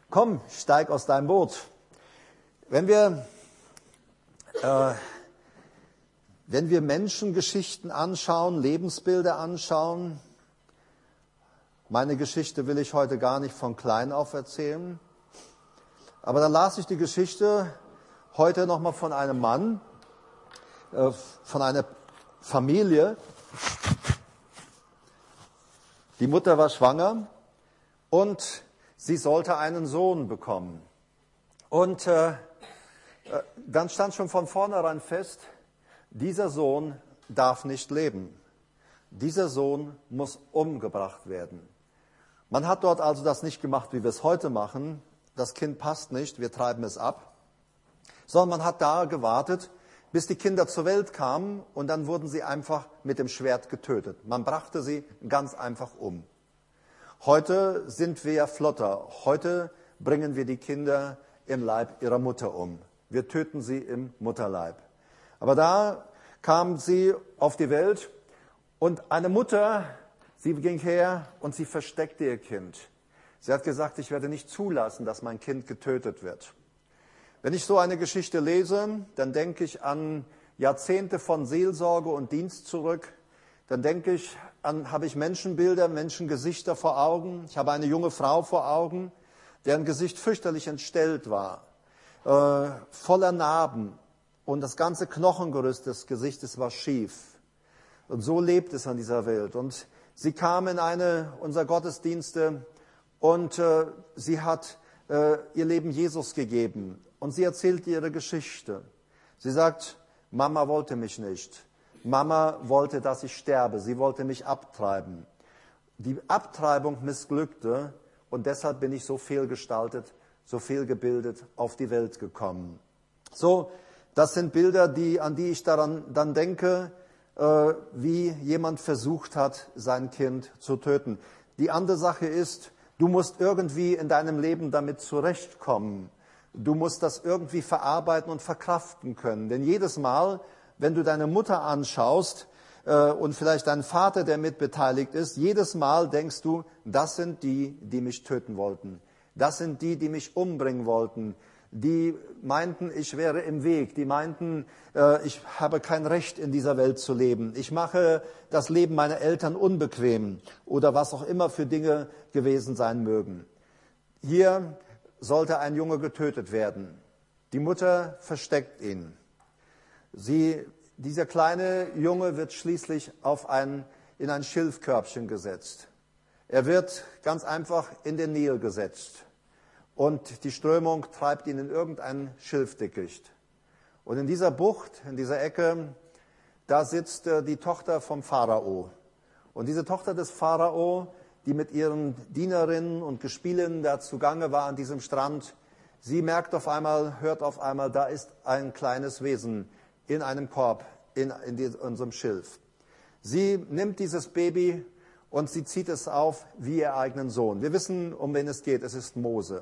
Komm, steig aus deinem Boot. Wenn wir Menschengeschichten anschauen, Lebensbilder anschauen, meine Geschichte will ich heute gar nicht von klein auf erzählen, aber dann las ich die Geschichte heute nochmal von einem Mann, von einer Familie. Die Mutter war schwanger und sie sollte einen Sohn bekommen. Und dann stand schon von vornherein fest, dieser Sohn darf nicht leben. Dieser Sohn muss umgebracht werden. Man hat dort also das nicht gemacht, wie wir es heute machen. Das Kind passt nicht, wir treiben es ab. Sondern man hat da gewartet, bis die Kinder zur Welt kamen und dann wurden sie einfach mit dem Schwert getötet. Man brachte sie ganz einfach um. Heute sind wir ja flotter. Heute bringen wir die Kinder im Leib ihrer Mutter um. Wir töten sie im Mutterleib. Aber da kam sie auf die Welt und eine Mutter, sie ging her und sie versteckte ihr Kind. Sie hat gesagt, ich werde nicht zulassen, dass mein Kind getötet wird. Wenn ich so eine Geschichte lese, dann denke ich an Jahrzehnte von Seelsorge und Dienst zurück. Dann habe ich Menschenbilder, Menschengesichter vor Augen. Ich habe eine junge Frau vor Augen, deren Gesicht fürchterlich entstellt war, voller Narben und das ganze Knochengerüst des Gesichtes war schief. Und so lebt es an dieser Welt. Und sie kam in eine unserer Gottesdienste und sie hat ihr Leben Jesus gegeben. Und sie erzählt ihre Geschichte. Sie sagt, Mama wollte mich nicht. Mama wollte, dass ich sterbe. Sie wollte mich abtreiben. Die Abtreibung missglückte und deshalb bin ich so fehlgestaltet, so fehlgebildet auf die Welt gekommen. So, das sind Bilder, an die ich dann denke, wie jemand versucht hat, sein Kind zu töten. Die andere Sache ist, du musst irgendwie in deinem Leben damit zurechtkommen. Du musst das irgendwie verarbeiten und verkraften können. Denn jedes Mal, wenn du deine Mutter anschaust und vielleicht deinen Vater, der mitbeteiligt ist, jedes Mal denkst du, das sind die, die mich töten wollten. Das sind die, die mich umbringen wollten. Die meinten, ich wäre im Weg. Die meinten, ich habe kein Recht, in dieser Welt zu leben. Ich mache das Leben meiner Eltern unbequem oder was auch immer für Dinge gewesen sein mögen. Hier sollte ein Junge getötet werden. Die Mutter versteckt ihn. Dieser kleine Junge wird schließlich in ein Schilfkörbchen gesetzt. Er wird ganz einfach in den Nil gesetzt. Und die Strömung treibt ihn in irgendein Schilfdickicht. Und in dieser Bucht, in dieser Ecke, da sitzt die Tochter vom Pharao. Und diese Tochter des Pharao, die mit ihren Dienerinnen und Gespielinnen da zugange war an diesem Strand, sie hört auf einmal, da ist ein kleines Wesen in einem Korb, in unserem Schilf. Sie nimmt dieses Baby und sie zieht es auf wie ihr eigenen Sohn. Wir wissen, um wen es geht, es ist Mose.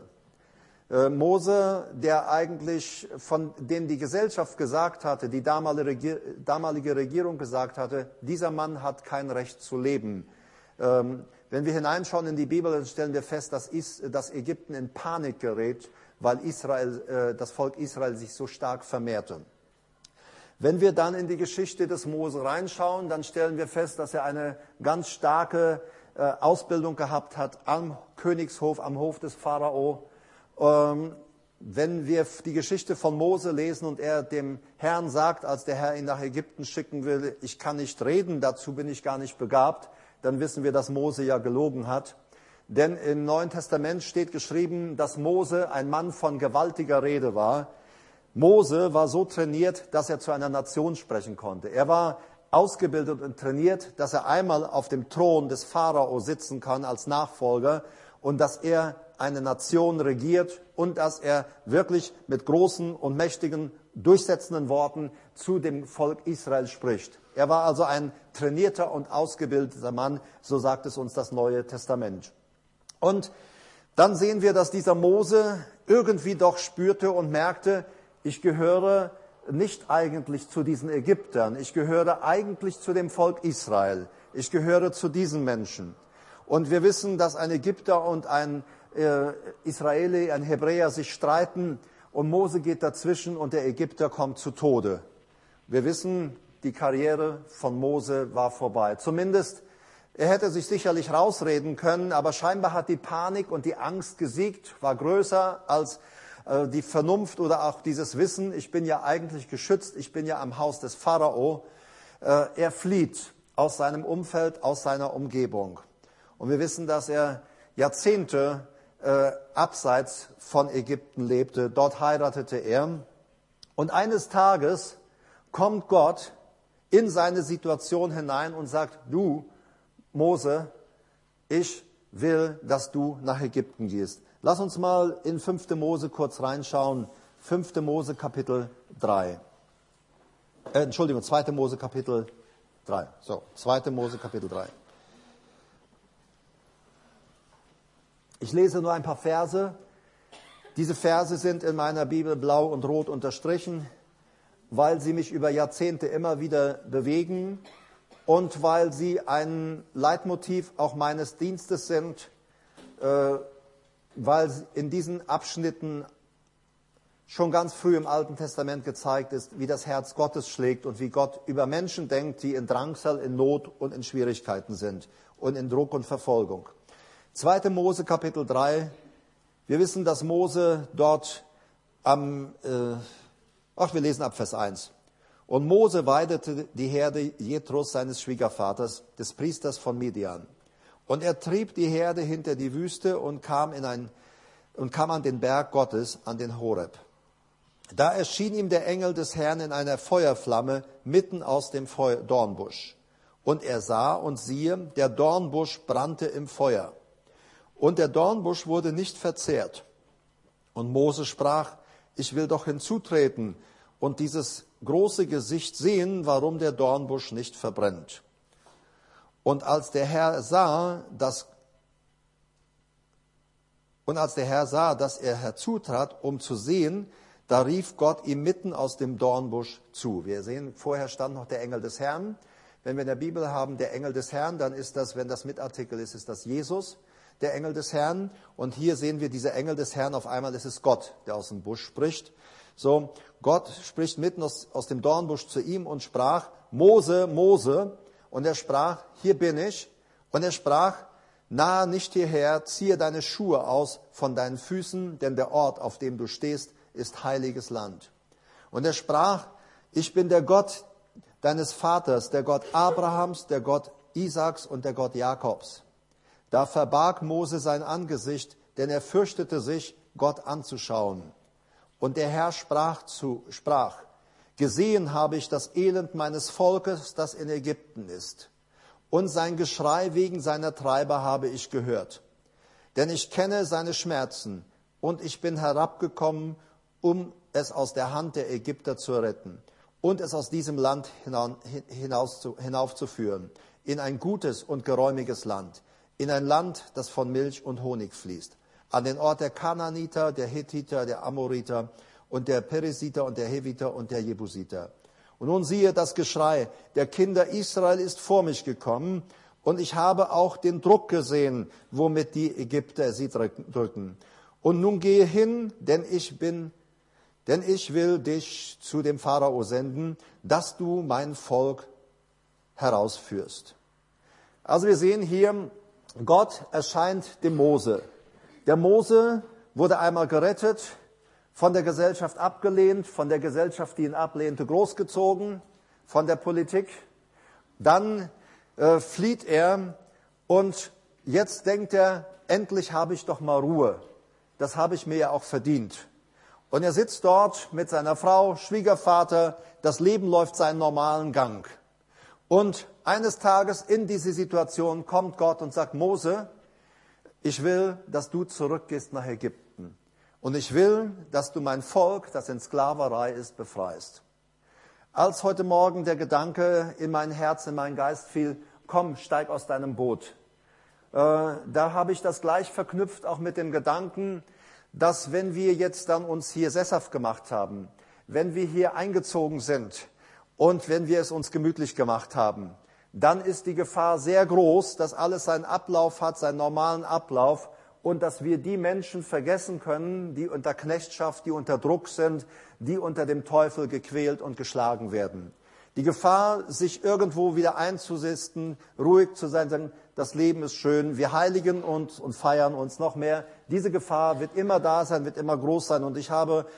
Mose, der eigentlich von dem die Gesellschaft gesagt hatte, die damalige Regierung gesagt hatte, dieser Mann hat kein Recht zu leben. Wenn wir hineinschauen in die Bibel, dann stellen wir fest, dass Ägypten in Panik gerät, weil das Volk Israel sich so stark vermehrte. Wenn wir dann in die Geschichte des Mose reinschauen, dann stellen wir fest, dass er eine ganz starke Ausbildung gehabt hat am Königshof, am Hof des Pharao. Wenn wir die Geschichte von Mose lesen und er dem Herrn sagt, als der Herr ihn nach Ägypten schicken will, ich kann nicht reden, dazu bin ich gar nicht begabt, dann wissen wir, dass Mose ja gelogen hat. Denn im Neuen Testament steht geschrieben, dass Mose ein Mann von gewaltiger Rede war. Mose war so trainiert, dass er zu einer Nation sprechen konnte. Er war ausgebildet und trainiert, dass er einmal auf dem Thron des Pharao sitzen kann als Nachfolger und dass er eine Nation regiert und dass er wirklich mit großen und mächtigen, durchsetzenden Worten zu dem Volk Israel spricht. Er war also ein trainierter und ausgebildeter Mann, so sagt es uns das Neue Testament. Und dann sehen wir, dass dieser Mose irgendwie doch spürte und merkte, ich gehöre nicht eigentlich zu diesen Ägyptern, ich gehöre eigentlich zu dem Volk Israel, ich gehöre zu diesen Menschen. Und wir wissen, dass ein Ägypter und ein Israeli, ein Hebräer sich streiten und Mose geht dazwischen und der Ägypter kommt zu Tode. Wir wissen, die Karriere von Mose war vorbei. Zumindest, er hätte sich sicherlich rausreden können, aber scheinbar hat die Panik und die Angst gesiegt, war größer als die Vernunft oder auch dieses Wissen, ich bin ja eigentlich geschützt, ich bin ja am Haus des Pharao. Er flieht aus seinem Umfeld, aus seiner Umgebung. Und wir wissen, dass er Jahrzehnte abseits von Ägypten lebte. Dort heiratete er. Und eines Tages kommt Gott in seine Situation hinein und sagt, du, Mose, ich will, dass du nach Ägypten gehst. Lass uns mal in 5. Mose kurz reinschauen. 5. Mose Kapitel 3. 2. Mose Kapitel 3. 2. Mose Kapitel 3. Ich lese nur ein paar Verse. Diese Verse sind in meiner Bibel blau und rot unterstrichen, weil sie mich über Jahrzehnte immer wieder bewegen und weil sie ein Leitmotiv auch meines Dienstes sind, weil in diesen Abschnitten schon ganz früh im Alten Testament gezeigt ist, wie das Herz Gottes schlägt und wie Gott über Menschen denkt, die in Drangsal, in Not und in Schwierigkeiten sind und in Druck und Verfolgung. 2. Mose Kapitel 3, wir wissen, dass Mose dort wir lesen ab Vers 1. Und Mose weidete die Herde Jethros, seines Schwiegervaters, des Priesters von Midian. Und er trieb die Herde hinter die Wüste und kam an den Berg Gottes, an den Horeb. Da erschien ihm der Engel des Herrn in einer Feuerflamme mitten aus dem Dornbusch. Und er sah und siehe, der Dornbusch brannte im Feuer. Und der Dornbusch wurde nicht verzehrt. Und Mose sprach, ich will doch hinzutreten und dieses große Gesicht sehen, warum der Dornbusch nicht verbrennt. Und als der Herr sah, dass er herzutrat, um zu sehen, da rief Gott ihm mitten aus dem Dornbusch zu. Wir sehen, vorher stand noch der Engel des Herrn. Wenn wir in der Bibel haben, der Engel des Herrn, dann ist das, wenn das Mitartikel ist, ist das Jesus, der Engel des Herrn. Und hier sehen wir dieser Engel des Herrn, auf einmal ist es Gott, der aus dem Busch spricht. So, Gott spricht mitten aus dem Dornbusch zu ihm und sprach, Mose, Mose. Und er sprach, hier bin ich. Und er sprach, nahe nicht hierher, ziehe deine Schuhe aus von deinen Füßen, denn der Ort, auf dem du stehst, ist heiliges Land. Und er sprach, ich bin der Gott deines Vaters, der Gott Abrahams, der Gott Isaaks und der Gott Jakobs. Da verbarg Mose sein Angesicht, denn er fürchtete sich, Gott anzuschauen. Und der Herr sprach, gesehen habe ich das Elend meines Volkes, das in Ägypten ist. Und sein Geschrei wegen seiner Treiber habe ich gehört. Denn ich kenne seine Schmerzen und ich bin herabgekommen, um es aus der Hand der Ägypter zu retten und es aus diesem Land hinaufzuführen, in ein gutes und geräumiges Land, in ein Land, das von Milch und Honig fließt, an den Ort der Kanaaniter, der Hethiter, der Amoriter und der Perisiter und der Heviter und der Jebusiter. Und nun siehe das Geschrei der Kinder Israel ist vor mich gekommen, und ich habe auch den Druck gesehen, womit die Ägypter sie drücken. Und nun gehe hin, denn ich will dich zu dem Pharao senden, dass du mein Volk herausführst. Also wir sehen hier, Gott erscheint dem Mose. Der Mose wurde einmal gerettet, von der Gesellschaft abgelehnt, von der Gesellschaft, die ihn ablehnte, großgezogen, von der Politik. Dann flieht er und jetzt denkt er, endlich habe ich doch mal Ruhe. Das habe ich mir ja auch verdient. Und er sitzt dort mit seiner Frau, Schwiegervater, das Leben läuft seinen normalen Gang. Und eines Tages in diese Situation kommt Gott und sagt, Mose, ich will, dass du zurückgehst nach Ägypten. Und ich will, dass du mein Volk, das in Sklaverei ist, befreist. Als heute Morgen der Gedanke in mein Herz, in meinen Geist fiel, komm, steig aus deinem Boot. Da habe ich das gleich verknüpft auch mit dem Gedanken, dass wenn wir jetzt dann uns hier sesshaft gemacht haben, wenn wir hier eingezogen sind und wenn wir es uns gemütlich gemacht haben, dann ist die Gefahr sehr groß, dass alles seinen Ablauf hat, seinen normalen Ablauf und dass wir die Menschen vergessen können, die unter Knechtschaft, die unter Druck sind, die unter dem Teufel gequält und geschlagen werden. Die Gefahr, sich irgendwo wieder einzusisten, ruhig zu sein, sagen, das Leben ist schön, wir heiligen uns und feiern uns noch mehr. Diese Gefahr wird immer da sein, wird immer groß sein. Und ich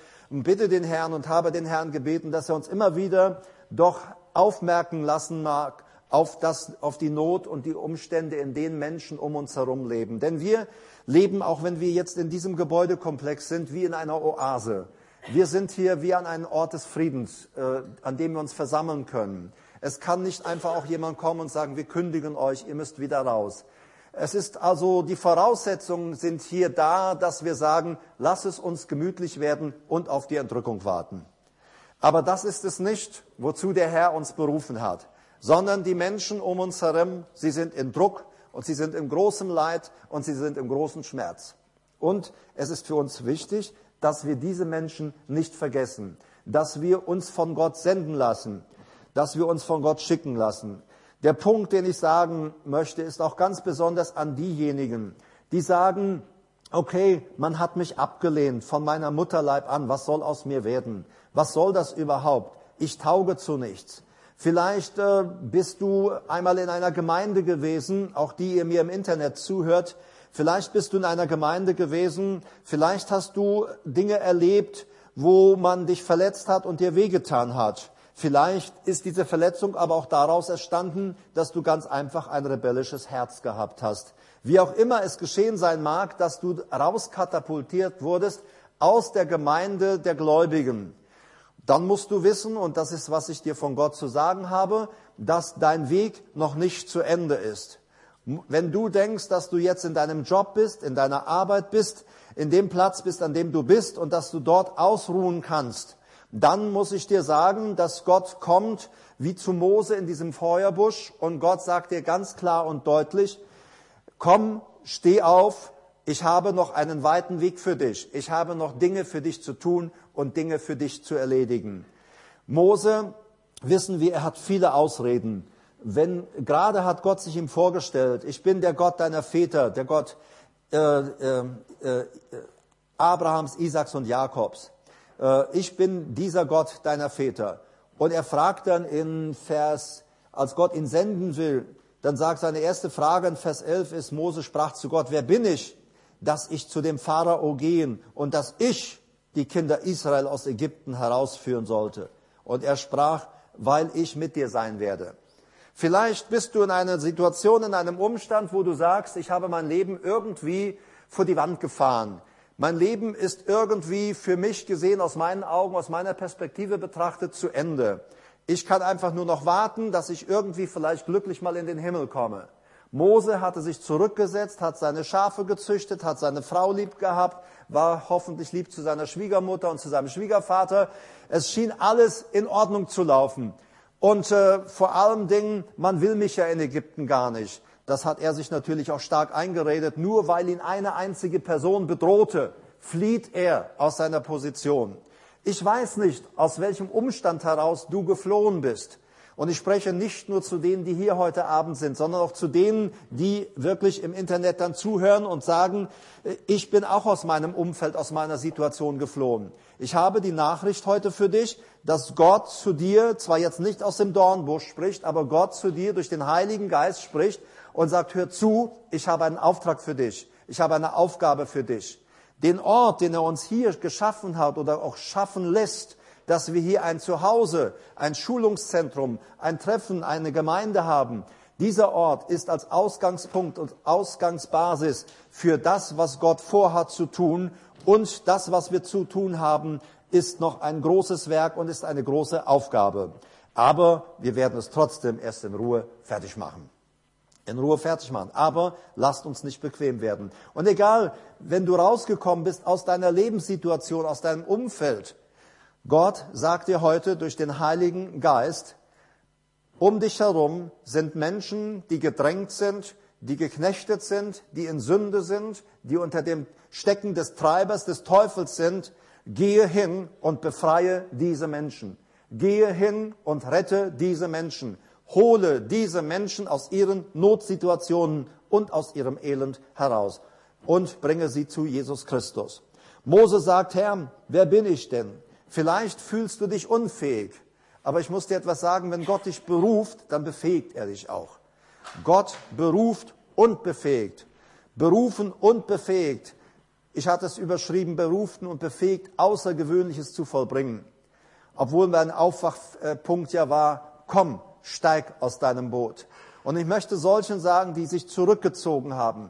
bitte den Herrn und habe den Herrn gebeten, dass er uns immer wieder doch aufmerken lassen mag auf die Not und die Umstände, in denen Menschen um uns herum leben. Denn wir leben, auch wenn wir jetzt in diesem Gebäudekomplex sind, wie in einer Oase. Wir sind hier wie an einem Ort des Friedens, an dem wir uns versammeln können. Es kann nicht einfach auch jemand kommen und sagen, wir kündigen euch, ihr müsst wieder raus. Es ist also, die Voraussetzungen sind hier da, dass wir sagen, lass es uns gemütlich werden und auf die Entrückung warten. Aber das ist es nicht, wozu der Herr uns berufen hat, sondern die Menschen um uns herum, sie sind in Druck und sie sind in großem Leid und sie sind im großen Schmerz. Und es ist für uns wichtig, dass wir diese Menschen nicht vergessen, dass wir uns von Gott senden lassen, dass wir uns von Gott schicken lassen. Der Punkt, den ich sagen möchte, ist auch ganz besonders an diejenigen, die sagen, okay, man hat mich abgelehnt von meiner Mutterleib an, was soll aus mir werden? Was soll das überhaupt? Ich tauge zu nichts. Vielleicht bist du einmal in einer Gemeinde gewesen, auch die ihr mir im Internet zuhört. Vielleicht bist du in einer Gemeinde gewesen, vielleicht hast du Dinge erlebt, wo man dich verletzt hat und dir wehgetan hat. Vielleicht ist diese Verletzung aber auch daraus entstanden, dass du ganz einfach ein rebellisches Herz gehabt hast. Wie auch immer es geschehen sein mag, dass du rauskatapultiert wurdest aus der Gemeinde der Gläubigen. Dann musst du wissen, und das ist, was ich dir von Gott zu sagen habe, dass dein Weg noch nicht zu Ende ist. Wenn du denkst, dass du jetzt in deinem Job bist, in deiner Arbeit bist, in dem Platz bist, an dem du bist und dass du dort ausruhen kannst, dann muss ich dir sagen, dass Gott kommt wie zu Mose in diesem Feuerbusch und Gott sagt dir ganz klar und deutlich, komm, steh auf, ich habe noch einen weiten Weg für dich. Ich habe noch Dinge für dich zu tun und Dinge für dich zu erledigen. Mose, wissen wir, er hat viele Ausreden. Gerade hat Gott sich ihm vorgestellt, ich bin der Gott deiner Väter, der Gott Abrahams, Isaaks und Jakobs. Ich bin dieser Gott deiner Väter. Und er fragt dann in als Gott ihn senden will, dann sagt seine erste Frage in Vers 11 ist, Mose sprach zu Gott, wer bin ich, dass ich zu dem Pharao gehen und dass ich die Kinder Israel aus Ägypten herausführen sollte? Und er sprach, weil ich mit dir sein werde. Vielleicht bist du in einer Situation, in einem Umstand, wo du sagst, ich habe mein Leben irgendwie vor die Wand gefahren. Mein Leben ist irgendwie für mich gesehen, aus meinen Augen, aus meiner Perspektive betrachtet, zu Ende. Ich kann einfach nur noch warten, dass ich irgendwie vielleicht glücklich mal in den Himmel komme. Mose hatte sich zurückgesetzt, hat seine Schafe gezüchtet, hat seine Frau lieb gehabt, war hoffentlich lieb zu seiner Schwiegermutter und zu seinem Schwiegervater. Es schien alles in Ordnung zu laufen. Und vor allem Dingen, man will mich ja in Ägypten gar nicht. Das hat er sich natürlich auch stark eingeredet. Nur weil ihn eine einzige Person bedrohte, flieht er aus seiner Position. Ich weiß nicht, aus welchem Umstand heraus du geflohen bist. Und ich spreche nicht nur zu denen, die hier heute Abend sind, sondern auch zu denen, die wirklich im Internet dann zuhören und sagen, ich bin auch aus meinem Umfeld, aus meiner Situation geflohen. Ich habe die Nachricht heute für dich, dass Gott zu dir, zwar jetzt nicht aus dem Dornbusch spricht, aber Gott zu dir durch den Heiligen Geist spricht und sagt, hör zu, ich habe einen Auftrag für dich, ich habe eine Aufgabe für dich. Den Ort, den er uns hier geschaffen hat oder auch schaffen lässt, dass wir hier ein Zuhause, ein Schulungszentrum, ein Treffen, eine Gemeinde haben. Dieser Ort ist als Ausgangspunkt und Ausgangsbasis für das, was Gott vorhat zu tun. Und das, was wir zu tun haben, ist noch ein großes Werk und ist eine große Aufgabe. Aber wir werden es trotzdem erst in Ruhe fertig machen. In Ruhe fertig machen. Aber lasst uns nicht bequem werden. Und egal, wenn du rausgekommen bist aus deiner Lebenssituation, aus deinem Umfeld, Gott sagt dir heute durch den Heiligen Geist, um dich herum sind Menschen, die gedrängt sind, die geknechtet sind, die in Sünde sind, die unter dem Stecken des Treibers, des Teufels sind. Gehe hin und befreie diese Menschen. Gehe hin und rette diese Menschen. Hole diese Menschen aus ihren Notsituationen und aus ihrem Elend heraus. und bringe sie zu Jesus Christus. Mose sagt, Herr, wer bin ich denn? Vielleicht fühlst du dich unfähig, aber ich muss dir etwas sagen, wenn Gott dich beruft, dann befähigt er dich auch. Gott beruft und befähigt. Berufen und befähigt. Ich hatte es überschrieben, berufen und befähigt, Außergewöhnliches zu vollbringen. Obwohl mein Aufwachpunkt ja war, komm, steig aus deinem Boot. Und ich möchte solchen sagen, die sich zurückgezogen haben,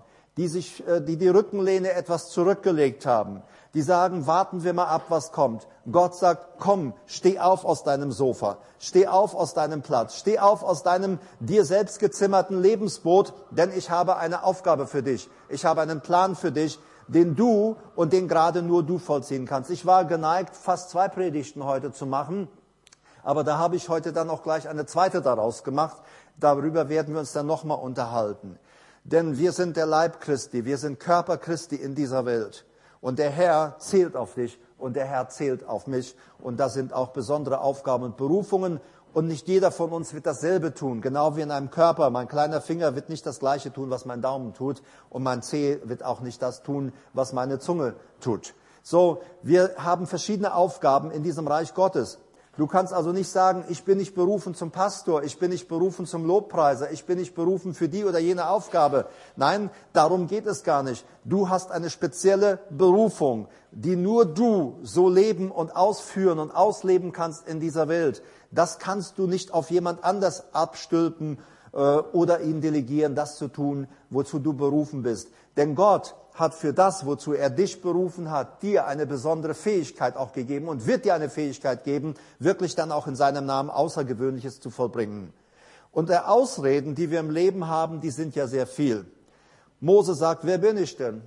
die Rückenlehne etwas zurückgelegt haben, die sagen, warten wir mal ab, was kommt. Gott sagt, komm, steh auf aus deinem Sofa, steh auf aus deinem Platz, steh auf aus deinem dir selbst gezimmerten Lebensboot, denn ich habe eine Aufgabe für dich. Ich habe einen Plan für dich, den du und den gerade nur du vollziehen kannst. Ich war geneigt, fast 2 Predigten heute zu machen, aber da habe ich heute dann auch gleich eine zweite daraus gemacht. Darüber werden wir uns dann nochmal unterhalten. Denn wir sind der Leib Christi, wir sind Körper Christi in dieser Welt. Und der Herr zählt auf dich und der Herr zählt auf mich. Und das sind auch besondere Aufgaben und Berufungen. Und nicht jeder von uns wird dasselbe tun, genau wie in einem Körper. Mein kleiner Finger wird nicht das Gleiche tun, was mein Daumen tut. Und mein Zeh wird auch nicht das tun, was meine Zunge tut. So, wir haben verschiedene Aufgaben in diesem Reich Gottes. Du kannst also nicht sagen, ich bin nicht berufen zum Pastor, ich bin nicht berufen zum Lobpreiser, ich bin nicht berufen für die oder jene Aufgabe. Nein, darum geht es gar nicht. Du hast eine spezielle Berufung, die nur du so leben und ausführen und ausleben kannst in dieser Welt. Das kannst du nicht auf jemand anders abstülpen oder ihn delegieren, das zu tun, wozu du berufen bist. Denn Gott hat für das, wozu er dich berufen hat, dir eine besondere Fähigkeit auch gegeben und wird dir eine Fähigkeit geben, wirklich dann auch in seinem Namen Außergewöhnliches zu vollbringen. Und der Ausreden, die wir im Leben haben, die sind ja sehr viel. Mose sagt, wer bin ich denn?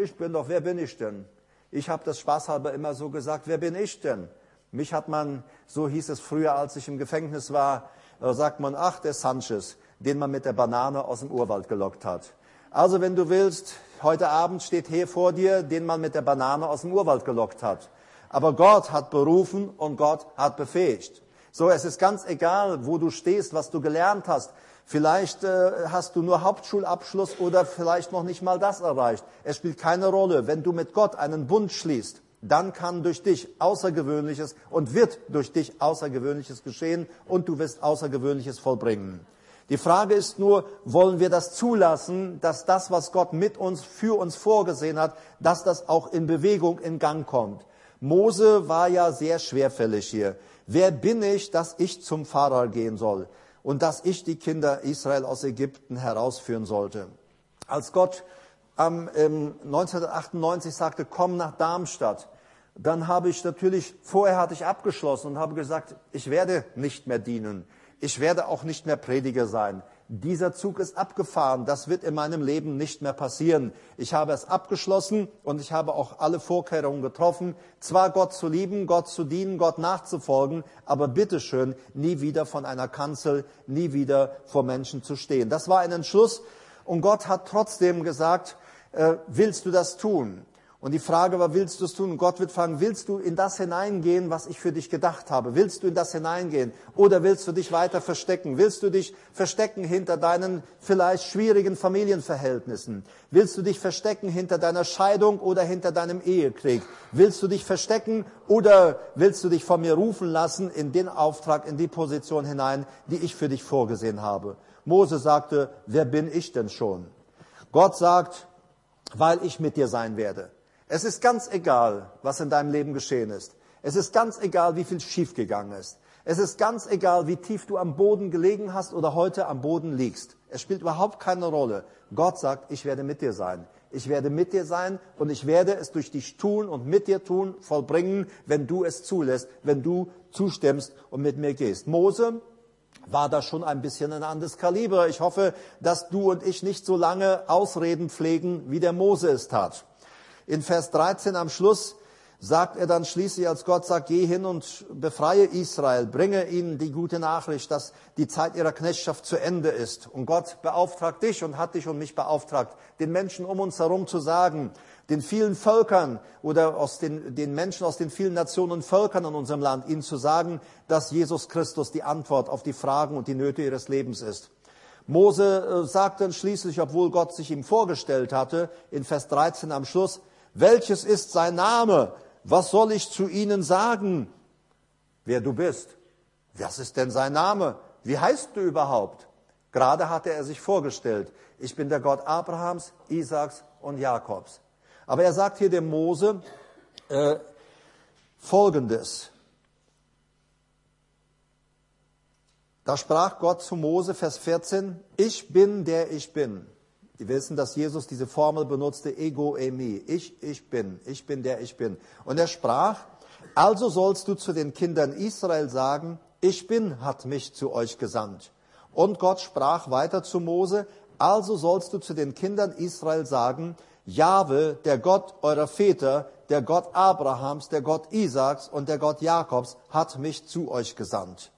Wer bin ich denn? Ich habe das spaßhalber immer so gesagt, wer bin ich denn? Mich hat man, so hieß es früher, als ich im Gefängnis war, sagt man, ach, der Sanchez, den man mit der Banane aus dem Urwald gelockt hat. Also wenn du willst, heute Abend steht hier vor dir, den man mit der Banane aus dem Urwald gelockt hat. Aber Gott hat berufen und Gott hat befähigt. So, es ist ganz egal, wo du stehst, was du gelernt hast. Vielleicht hast du nur Hauptschulabschluss oder vielleicht noch nicht mal das erreicht. Es spielt keine Rolle. Wenn du mit Gott einen Bund schließt, dann kann durch dich Außergewöhnliches und wird durch dich Außergewöhnliches geschehen und du wirst Außergewöhnliches vollbringen. Die Frage ist nur, wollen wir das zulassen, dass das, was Gott mit uns, für uns vorgesehen hat, dass das auch in Bewegung, in Gang kommt. Mose war ja sehr schwerfällig hier. Wer bin ich, dass ich zum Pharao gehen soll und dass ich die Kinder Israel aus Ägypten herausführen sollte? Als Gott 1998 sagte, komm nach Darmstadt, dann vorher hatte ich abgeschlossen und habe gesagt, ich werde nicht mehr dienen. Ich werde auch nicht mehr Prediger sein. Dieser Zug ist abgefahren. Das wird in meinem Leben nicht mehr passieren. Ich habe es abgeschlossen und ich habe auch alle Vorkehrungen getroffen, zwar Gott zu lieben, Gott zu dienen, Gott nachzufolgen, aber bitteschön, nie wieder von einer Kanzel, nie wieder vor Menschen zu stehen. Das war ein Entschluss und Gott hat trotzdem gesagt, willst du das tun? Und die Frage war, willst du es tun? Und Gott wird fragen, willst du in das hineingehen, was ich für dich gedacht habe? Willst du in das hineingehen? Oder willst du dich weiter verstecken? Willst du dich verstecken hinter deinen vielleicht schwierigen Familienverhältnissen? Willst du dich verstecken hinter deiner Scheidung oder hinter deinem Ehekrieg? Willst du dich verstecken oder willst du dich von mir rufen lassen in den Auftrag, in die Position hinein, die ich für dich vorgesehen habe? Mose sagte, wer bin ich denn schon? Gott sagt, weil ich mit dir sein werde. Es ist ganz egal, was in deinem Leben geschehen ist. Es ist ganz egal, wie viel schiefgegangen ist. Es ist ganz egal, wie tief du am Boden gelegen hast oder heute am Boden liegst. Es spielt überhaupt keine Rolle. Gott sagt, ich werde mit dir sein. Ich werde mit dir sein und ich werde es durch dich tun und mit dir tun, vollbringen, wenn du es zulässt, wenn du zustimmst und mit mir gehst. Mose war da schon ein bisschen ein anderes Kaliber. Ich hoffe, dass du und ich nicht so lange Ausreden pflegen, wie der Mose es tat. In Vers 13 am Schluss sagt er dann schließlich, als Gott sagt, geh hin und befreie Israel, bringe ihnen die gute Nachricht, dass die Zeit ihrer Knechtschaft zu Ende ist. Und Gott beauftragt dich und hat dich und mich beauftragt, den Menschen um uns herum zu sagen, den vielen Völkern oder den Menschen aus den vielen Nationen und Völkern in unserem Land, ihnen zu sagen, dass Jesus Christus die Antwort auf die Fragen und die Nöte ihres Lebens ist. Mose sagt dann schließlich, obwohl Gott sich ihm vorgestellt hatte, in Vers 13 am Schluss, welches ist sein Name? Was soll ich zu ihnen sagen, wer du bist? Was ist denn sein Name? Wie heißt du überhaupt? Gerade hatte er sich vorgestellt, ich bin der Gott Abrahams, Isaaks und Jakobs. Aber er sagt hier dem Mose Folgendes. Da sprach Gott zu Mose, Vers 14, ich bin, der ich bin. Die wissen, dass Jesus diese Formel benutzte, ego eimi, ich bin, der ich bin. Und er sprach, also sollst du zu den Kindern Israel sagen, ich bin, hat mich zu euch gesandt. Und Gott sprach weiter zu Mose, also sollst du zu den Kindern Israel sagen, Jahwe, der Gott eurer Väter, der Gott Abrahams, der Gott Isaaks und der Gott Jakobs, hat mich zu euch gesandt.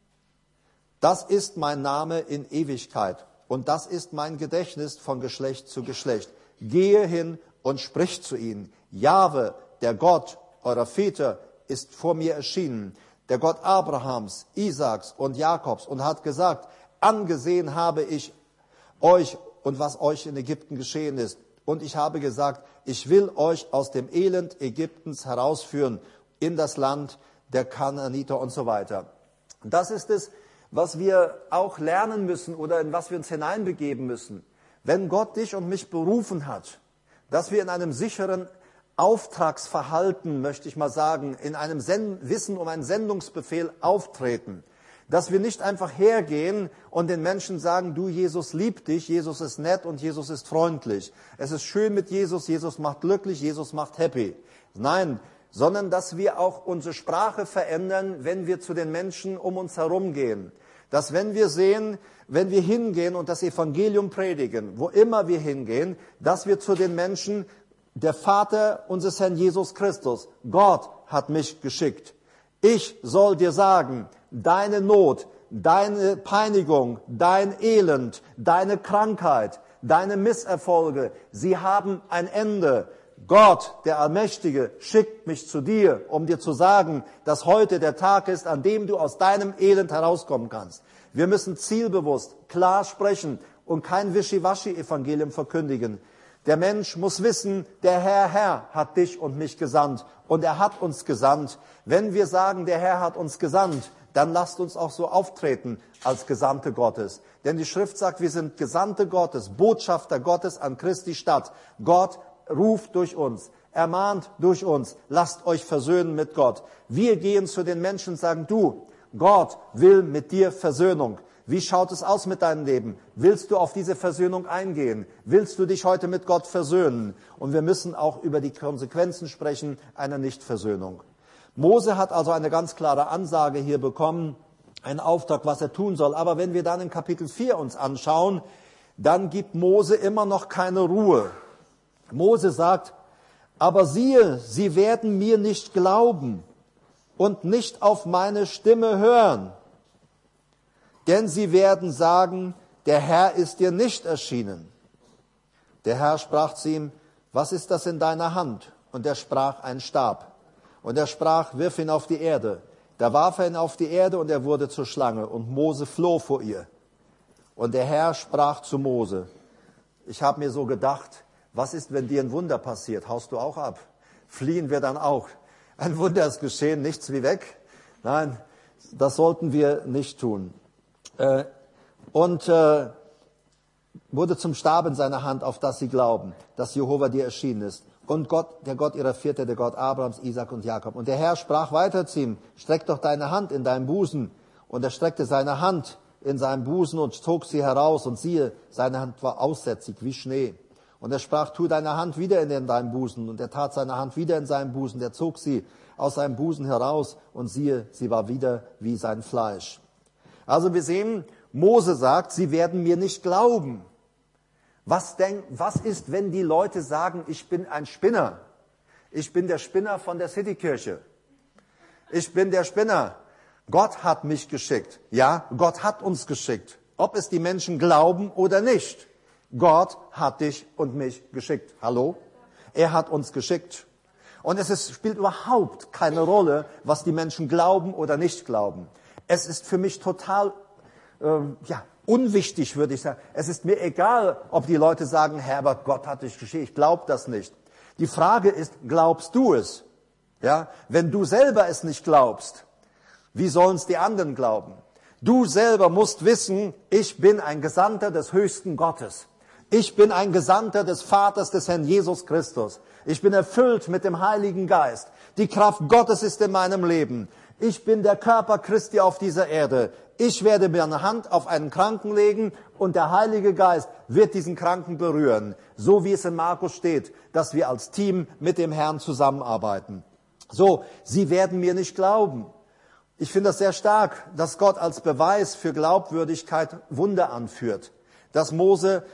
Das ist mein Name in Ewigkeit und das ist mein Gedächtnis von Geschlecht zu Geschlecht. Gehe hin und sprich zu ihnen. Jahwe, der Gott eurer Väter, ist vor mir erschienen, der Gott Abrahams, Isaaks und Jakobs, und hat gesagt, angesehen habe ich euch und was euch in Ägypten geschehen ist. Und ich habe gesagt, ich will euch aus dem Elend Ägyptens herausführen in das Land der Kanaaniter und so weiter. Das ist es, was wir auch lernen müssen oder in was wir uns hineinbegeben müssen. Wenn Gott dich und mich berufen hat, dass wir in einem sicheren Auftragsverhalten, möchte ich mal sagen, in einem Wissen um einen Sendungsbefehl auftreten, dass wir nicht einfach hergehen und den Menschen sagen, du, Jesus liebt dich, Jesus ist nett und Jesus ist freundlich. Es ist schön mit Jesus, Jesus macht glücklich, Jesus macht happy. Nein, sondern dass wir auch unsere Sprache verändern, wenn wir zu den Menschen um uns herum gehen. Dass wenn wir sehen, wenn wir hingehen und das Evangelium predigen, wo immer wir hingehen, dass wir zu den Menschen, der Vater unseres Herrn Jesus Christus, Gott hat mich geschickt. Ich soll dir sagen, deine Not, deine Peinigung, dein Elend, deine Krankheit, deine Misserfolge, sie haben ein Ende. Gott, der Allmächtige, schickt mich zu dir, um dir zu sagen, dass heute der Tag ist, an dem du aus deinem Elend herauskommen kannst. Wir müssen zielbewusst, klar sprechen und kein Wischiwaschi-Evangelium verkündigen. Der Mensch muss wissen, der Herr hat dich und mich gesandt und er hat uns gesandt. Wenn wir sagen, der Herr hat uns gesandt, dann lasst uns auch so auftreten als Gesandte Gottes. Denn die Schrift sagt, wir sind Gesandte Gottes, Botschafter Gottes an Christi Stadt. Gott ruft durch uns, ermahnt durch uns, lasst euch versöhnen mit Gott. Wir gehen zu den Menschen und sagen, du, Gott will mit dir Versöhnung. Wie schaut es aus mit deinem Leben? Willst du auf diese Versöhnung eingehen? Willst du dich heute mit Gott versöhnen? Und wir müssen auch über die Konsequenzen sprechen einer Nichtversöhnung. Mose hat also eine ganz klare Ansage hier bekommen, einen Auftrag, was er tun soll. Aber wenn wir dann in Kapitel 4 uns anschauen, dann gibt Mose immer noch keine Ruhe. Mose sagt, aber siehe, sie werden mir nicht glauben und nicht auf meine Stimme hören. Denn sie werden sagen, der Herr ist dir nicht erschienen. Der Herr sprach zu ihm, was ist das in deiner Hand? Und er sprach, ein Stab. Und er sprach, wirf ihn auf die Erde. Da warf er ihn auf die Erde und er wurde zur Schlange. Und Mose floh vor ihr. Und der Herr sprach zu Mose, ich habe mir so gedacht, was ist, wenn dir ein Wunder passiert? Haust du auch ab? Fliehen wir dann auch? Ein Wunder ist geschehen, nichts wie weg. Nein, das sollten wir nicht tun. Und wurde zum Stab in seiner Hand, auf das sie glauben, dass Jehova dir erschienen ist. Und Gott, der Gott ihrer Väter, der Gott Abrahams, Isaak und Jakob. Und der Herr sprach weiter zu ihm, streck doch deine Hand in deinen Busen. Und er streckte seine Hand in seinen Busen und zog sie heraus. Und siehe, seine Hand war aussätzig wie Schnee. Und er sprach, tu deine Hand wieder in deinen Busen. Und er tat seine Hand wieder in seinen Busen. Er zog sie aus seinem Busen heraus. Und siehe, sie war wieder wie sein Fleisch. Also wir sehen, Mose sagt, sie werden mir nicht glauben. Was ist, wenn die Leute sagen, ich bin ein Spinner? Ich bin der Spinner von der Citykirche. Ich bin der Spinner. Gott hat mich geschickt. Ja, Gott hat uns geschickt. Ob es die Menschen glauben oder nicht. Gott hat dich und mich geschickt. Hallo? Er hat uns geschickt. Und spielt überhaupt keine Rolle, was die Menschen glauben oder nicht glauben. Es ist für mich total unwichtig, würde ich sagen. Es ist mir egal, ob die Leute sagen, Herbert, Gott hat dich geschickt. Ich glaube das nicht. Die Frage ist, glaubst du es? Ja, wenn du selber es nicht glaubst, wie sollen es die anderen glauben? Du selber musst wissen, ich bin ein Gesandter des höchsten Gottes. Ich bin ein Gesandter des Vaters, des Herrn Jesus Christus. Ich bin erfüllt mit dem Heiligen Geist. Die Kraft Gottes ist in meinem Leben. Ich bin der Körper Christi auf dieser Erde. Ich werde meine Hand auf einen Kranken legen und der Heilige Geist wird diesen Kranken berühren. So wie es in Markus steht, dass wir als Team mit dem Herrn zusammenarbeiten. So, sie werden mir nicht glauben. Ich finde das sehr stark, dass Gott als Beweis für Glaubwürdigkeit Wunder anführt. Dass Mose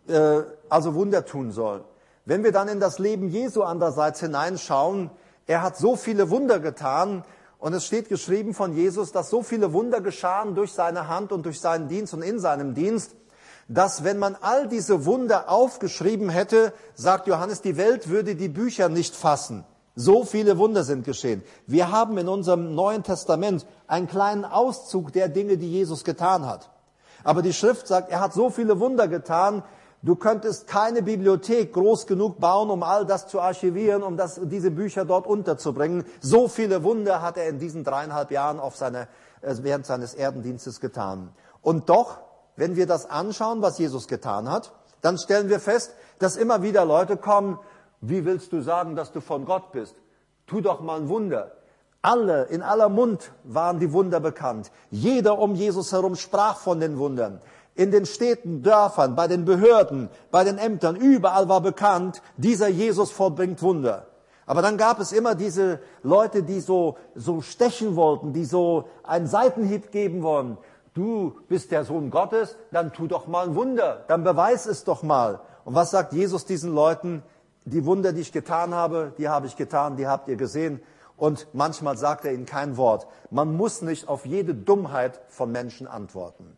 also Wunder tun soll. Wenn wir dann in das Leben Jesu andererseits hineinschauen, er hat so viele Wunder getan und es steht geschrieben von Jesus, dass so viele Wunder geschahen durch seine Hand und durch seinen Dienst und in seinem Dienst, dass wenn man all diese Wunder aufgeschrieben hätte, sagt Johannes, die Welt würde die Bücher nicht fassen. So viele Wunder sind geschehen. Wir haben in unserem Neuen Testament einen kleinen Auszug der Dinge, die Jesus getan hat. Aber die Schrift sagt, er hat so viele Wunder getan, du könntest keine Bibliothek groß genug bauen, um all das zu archivieren, um diese Bücher dort unterzubringen. So viele Wunder hat er in diesen 3,5 Jahren während seines Erdendienstes getan. Und doch, wenn wir das anschauen, was Jesus getan hat, dann stellen wir fest, dass immer wieder Leute kommen, wie willst du sagen, dass du von Gott bist? Tu doch mal ein Wunder. In aller Mund waren die Wunder bekannt. Jeder um Jesus herum sprach von den Wundern. In den Städten, Dörfern, bei den Behörden, bei den Ämtern, überall war bekannt, dieser Jesus vollbringt Wunder. Aber dann gab es immer diese Leute, die so stechen wollten, die so einen Seitenhieb geben wollen. Du bist der Sohn Gottes, dann tu doch mal ein Wunder, dann beweis es doch mal. Und was sagt Jesus diesen Leuten? Die Wunder, die ich getan habe, die habe ich getan, die habt ihr gesehen. Und manchmal sagt er ihnen kein Wort. Man muss nicht auf jede Dummheit von Menschen antworten.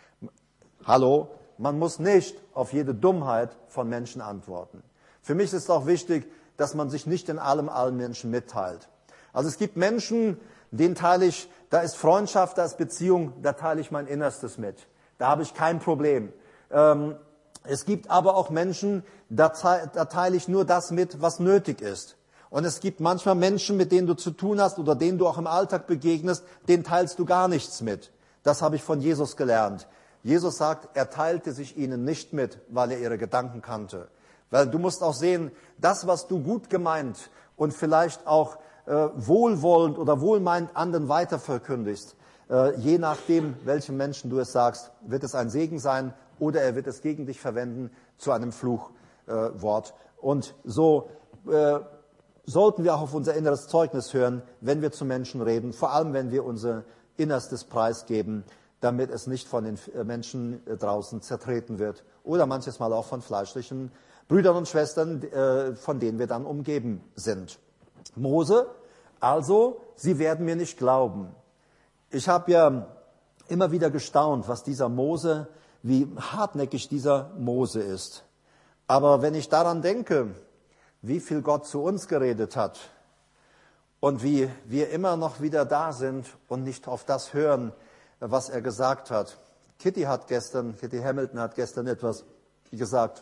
Hallo? Man muss nicht auf jede Dummheit von Menschen antworten. Für mich ist auch wichtig, dass man sich nicht in allem allen Menschen mitteilt. Also es gibt Menschen, denen teile ich, da ist Freundschaft, da ist Beziehung, da teile ich mein Innerstes mit. Da habe ich kein Problem. Es gibt aber auch Menschen, da teile ich nur das mit, was nötig ist. Und es gibt manchmal Menschen, mit denen du zu tun hast oder denen du auch im Alltag begegnest, denen teilst du gar nichts mit. Das habe ich von Jesus gelernt. Jesus sagt, er teilte sich ihnen nicht mit, weil er ihre Gedanken kannte. Weil du musst auch sehen, das, was du gut gemeint und vielleicht auch wohlwollend oder wohlmeinend anderen weiterverkündigst, je nachdem, welchem Menschen du es sagst, wird es ein Segen sein oder er wird es gegen dich verwenden zu einem Fluchwort. Und so sollten wir auch auf unser inneres Zeugnis hören, wenn wir zu Menschen reden, vor allem wenn wir unser Innerstes preisgeben, damit es nicht von den Menschen draußen zertreten wird oder manches Mal auch von fleischlichen Brüdern und Schwestern, von denen wir dann umgeben sind. Mose, also, sie werden mir nicht glauben. Ich habe ja immer wieder gestaunt, was dieser Mose, wie hartnäckig dieser Mose ist. Aber wenn ich daran denke, wie viel Gott zu uns geredet hat und wie wir immer noch wieder da sind und nicht auf das hören, was er gesagt hat. Kitty Hamilton hat gestern etwas gesagt.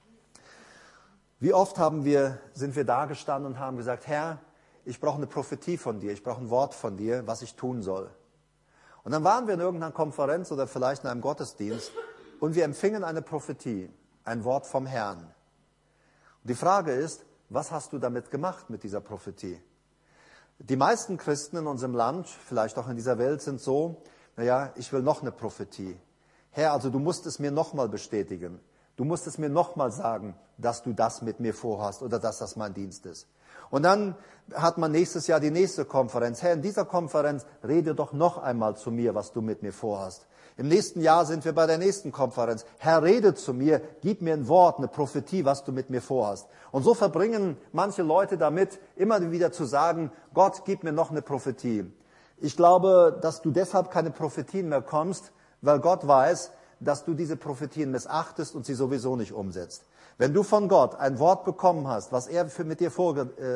Wie oft sind wir da gestanden und haben gesagt, Herr, ich brauche eine Prophetie von dir, ich brauche ein Wort von dir, was ich tun soll. Und dann waren wir in irgendeiner Konferenz oder vielleicht in einem Gottesdienst und wir empfingen eine Prophetie, ein Wort vom Herrn. Und die Frage ist, was hast du damit gemacht mit dieser Prophetie? Die meisten Christen in unserem Land, vielleicht auch in dieser Welt, sind so, ich will noch eine Prophetie. Herr, also du musst es mir nochmal bestätigen. Du musst es mir nochmal sagen, dass du das mit mir vorhast oder dass das mein Dienst ist. Und dann hat man nächstes Jahr die nächste Konferenz. Herr, in dieser Konferenz rede doch noch einmal zu mir, was du mit mir vorhast. Im nächsten Jahr sind wir bei der nächsten Konferenz. Herr, rede zu mir, gib mir ein Wort, eine Prophetie, was du mit mir vorhast. Und so verbringen manche Leute damit, immer wieder zu sagen, Gott, gib mir noch eine Prophetie. Ich glaube, dass du deshalb keine Prophetien mehr kommst, weil Gott weiß, dass du diese Prophetien missachtest und sie sowieso nicht umsetzt. Wenn du von Gott ein Wort bekommen hast, was er mit dir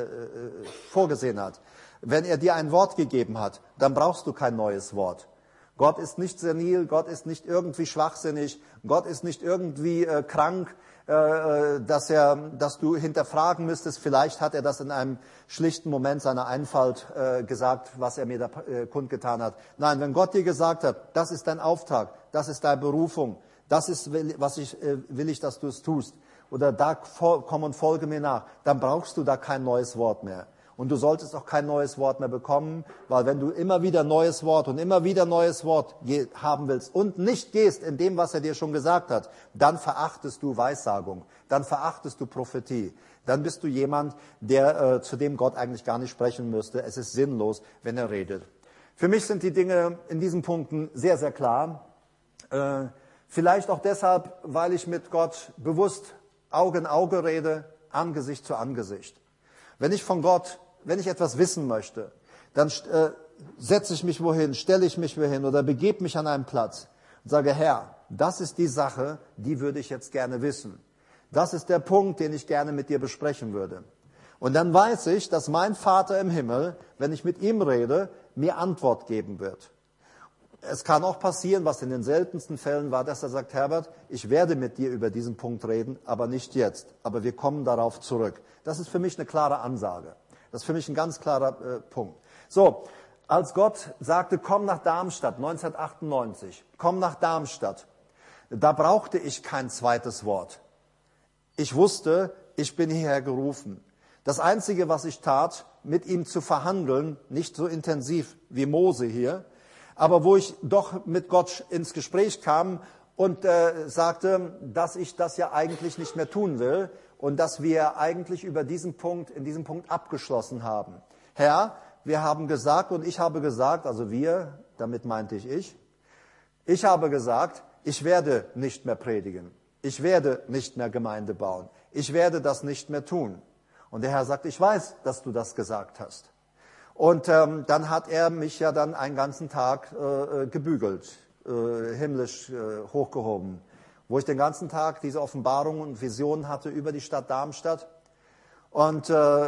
vorgesehen hat, wenn er dir ein Wort gegeben hat, dann brauchst du kein neues Wort. Gott ist nicht senil, Gott ist nicht irgendwie schwachsinnig, Gott ist nicht irgendwie krank, dass du hinterfragen müsstest, vielleicht hat er das in einem schlichten Moment seiner Einfalt gesagt, was er mir da kundgetan hat. Nein, wenn Gott dir gesagt hat, das ist dein Auftrag, das ist deine Berufung, das ist, will ich, dass du es tust, oder da komm und folge mir nach, dann brauchst du da kein neues Wort mehr. Und du solltest auch kein neues Wort mehr bekommen, weil wenn du immer wieder neues Wort und immer wieder neues Wort haben willst und nicht gehst in dem, was er dir schon gesagt hat, dann verachtest du Weissagung, dann verachtest du Prophetie. Dann bist du jemand, der zu dem Gott eigentlich gar nicht sprechen müsste. Es ist sinnlos, wenn er redet. Für mich sind die Dinge in diesen Punkten sehr, sehr klar. Vielleicht auch deshalb, weil ich mit Gott bewusst Auge in Auge rede, Angesicht zu Angesicht. Wenn ich etwas wissen möchte, dann setze ich mich wohin, stelle ich mich wohin oder begebe mich an einen Platz und sage, Herr, das ist die Sache, die würde ich jetzt gerne wissen. Das ist der Punkt, den ich gerne mit dir besprechen würde. Und dann weiß ich, dass mein Vater im Himmel, wenn ich mit ihm rede, mir Antwort geben wird. Es kann auch passieren, was in den seltensten Fällen war, dass er sagt, Herbert, ich werde mit dir über diesen Punkt reden, aber nicht jetzt. Aber wir kommen darauf zurück. Das ist für mich eine klare Ansage. Das ist für mich ein ganz klarer Punkt. So, als Gott sagte, komm nach Darmstadt, 1998, komm nach Darmstadt, da brauchte ich kein zweites Wort. Ich wusste, ich bin hierher gerufen. Das Einzige, was ich tat, mit ihm zu verhandeln, nicht so intensiv wie Mose hier, aber wo ich doch mit Gott ins Gespräch kam und sagte, dass ich das ja eigentlich nicht mehr tun will und dass wir eigentlich in diesem Punkt abgeschlossen haben. Herr, wir haben gesagt und ich habe gesagt, also wir, damit meinte ich habe gesagt, ich werde nicht mehr predigen, ich werde nicht mehr Gemeinde bauen, ich werde das nicht mehr tun. Und der Herr sagt, ich weiß, dass du das gesagt hast. Und dann hat er mich ja dann einen ganzen Tag gebügelt, himmlisch hochgehoben, wo ich den ganzen Tag diese Offenbarungen und Visionen hatte über die Stadt Darmstadt und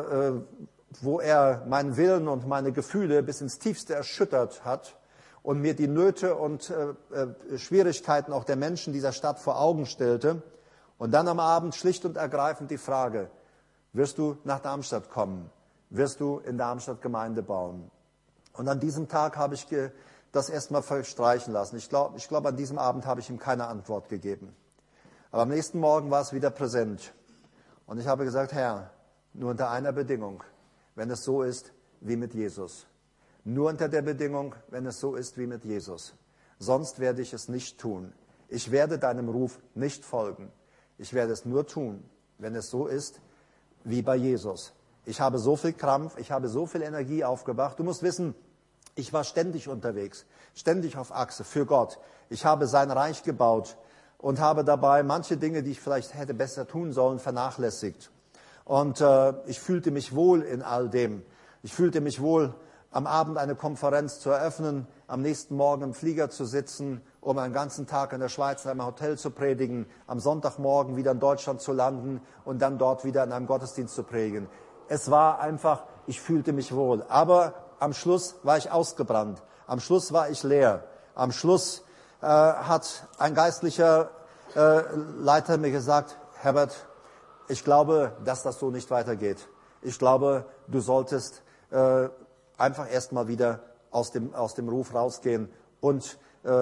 wo er meinen Willen und meine Gefühle bis ins Tiefste erschüttert hat und mir die Nöte und Schwierigkeiten auch der Menschen dieser Stadt vor Augen stellte. Und dann am Abend schlicht und ergreifend die Frage, wirst du nach Darmstadt kommen? Wirst du in Darmstadt Gemeinde bauen? Und an diesem Tag habe ich das erstmal verstreichen lassen. Ich glaube, an diesem Abend habe ich ihm keine Antwort gegeben. Aber am nächsten Morgen war es wieder präsent. Und ich habe gesagt, Herr, nur unter einer Bedingung, wenn es so ist wie mit Jesus. Nur unter der Bedingung, wenn es so ist wie mit Jesus. Sonst werde ich es nicht tun. Ich werde deinem Ruf nicht folgen. Ich werde es nur tun, wenn es so ist wie bei Jesus. Ich habe so viel Krampf, ich habe so viel Energie aufgebracht. Du musst wissen, ich war ständig unterwegs, ständig auf Achse für Gott. Ich habe sein Reich gebaut und habe dabei manche Dinge, die ich vielleicht hätte besser tun sollen, vernachlässigt. Und ich fühlte mich wohl in all dem. Ich fühlte mich wohl, am Abend eine Konferenz zu eröffnen, am nächsten Morgen im Flieger zu sitzen, um einen ganzen Tag in der Schweiz in einem Hotel zu predigen, am Sonntagmorgen wieder in Deutschland zu landen und dann dort wieder in einem Gottesdienst zu predigen. Es war einfach, ich fühlte mich wohl. Aber am Schluss war ich ausgebrannt. Am Schluss war ich leer. Am Schluss hat ein geistlicher Leiter mir gesagt, Herbert, ich glaube, dass das so nicht weitergeht. Ich glaube, du solltest einfach erstmal wieder aus dem Ruf rausgehen und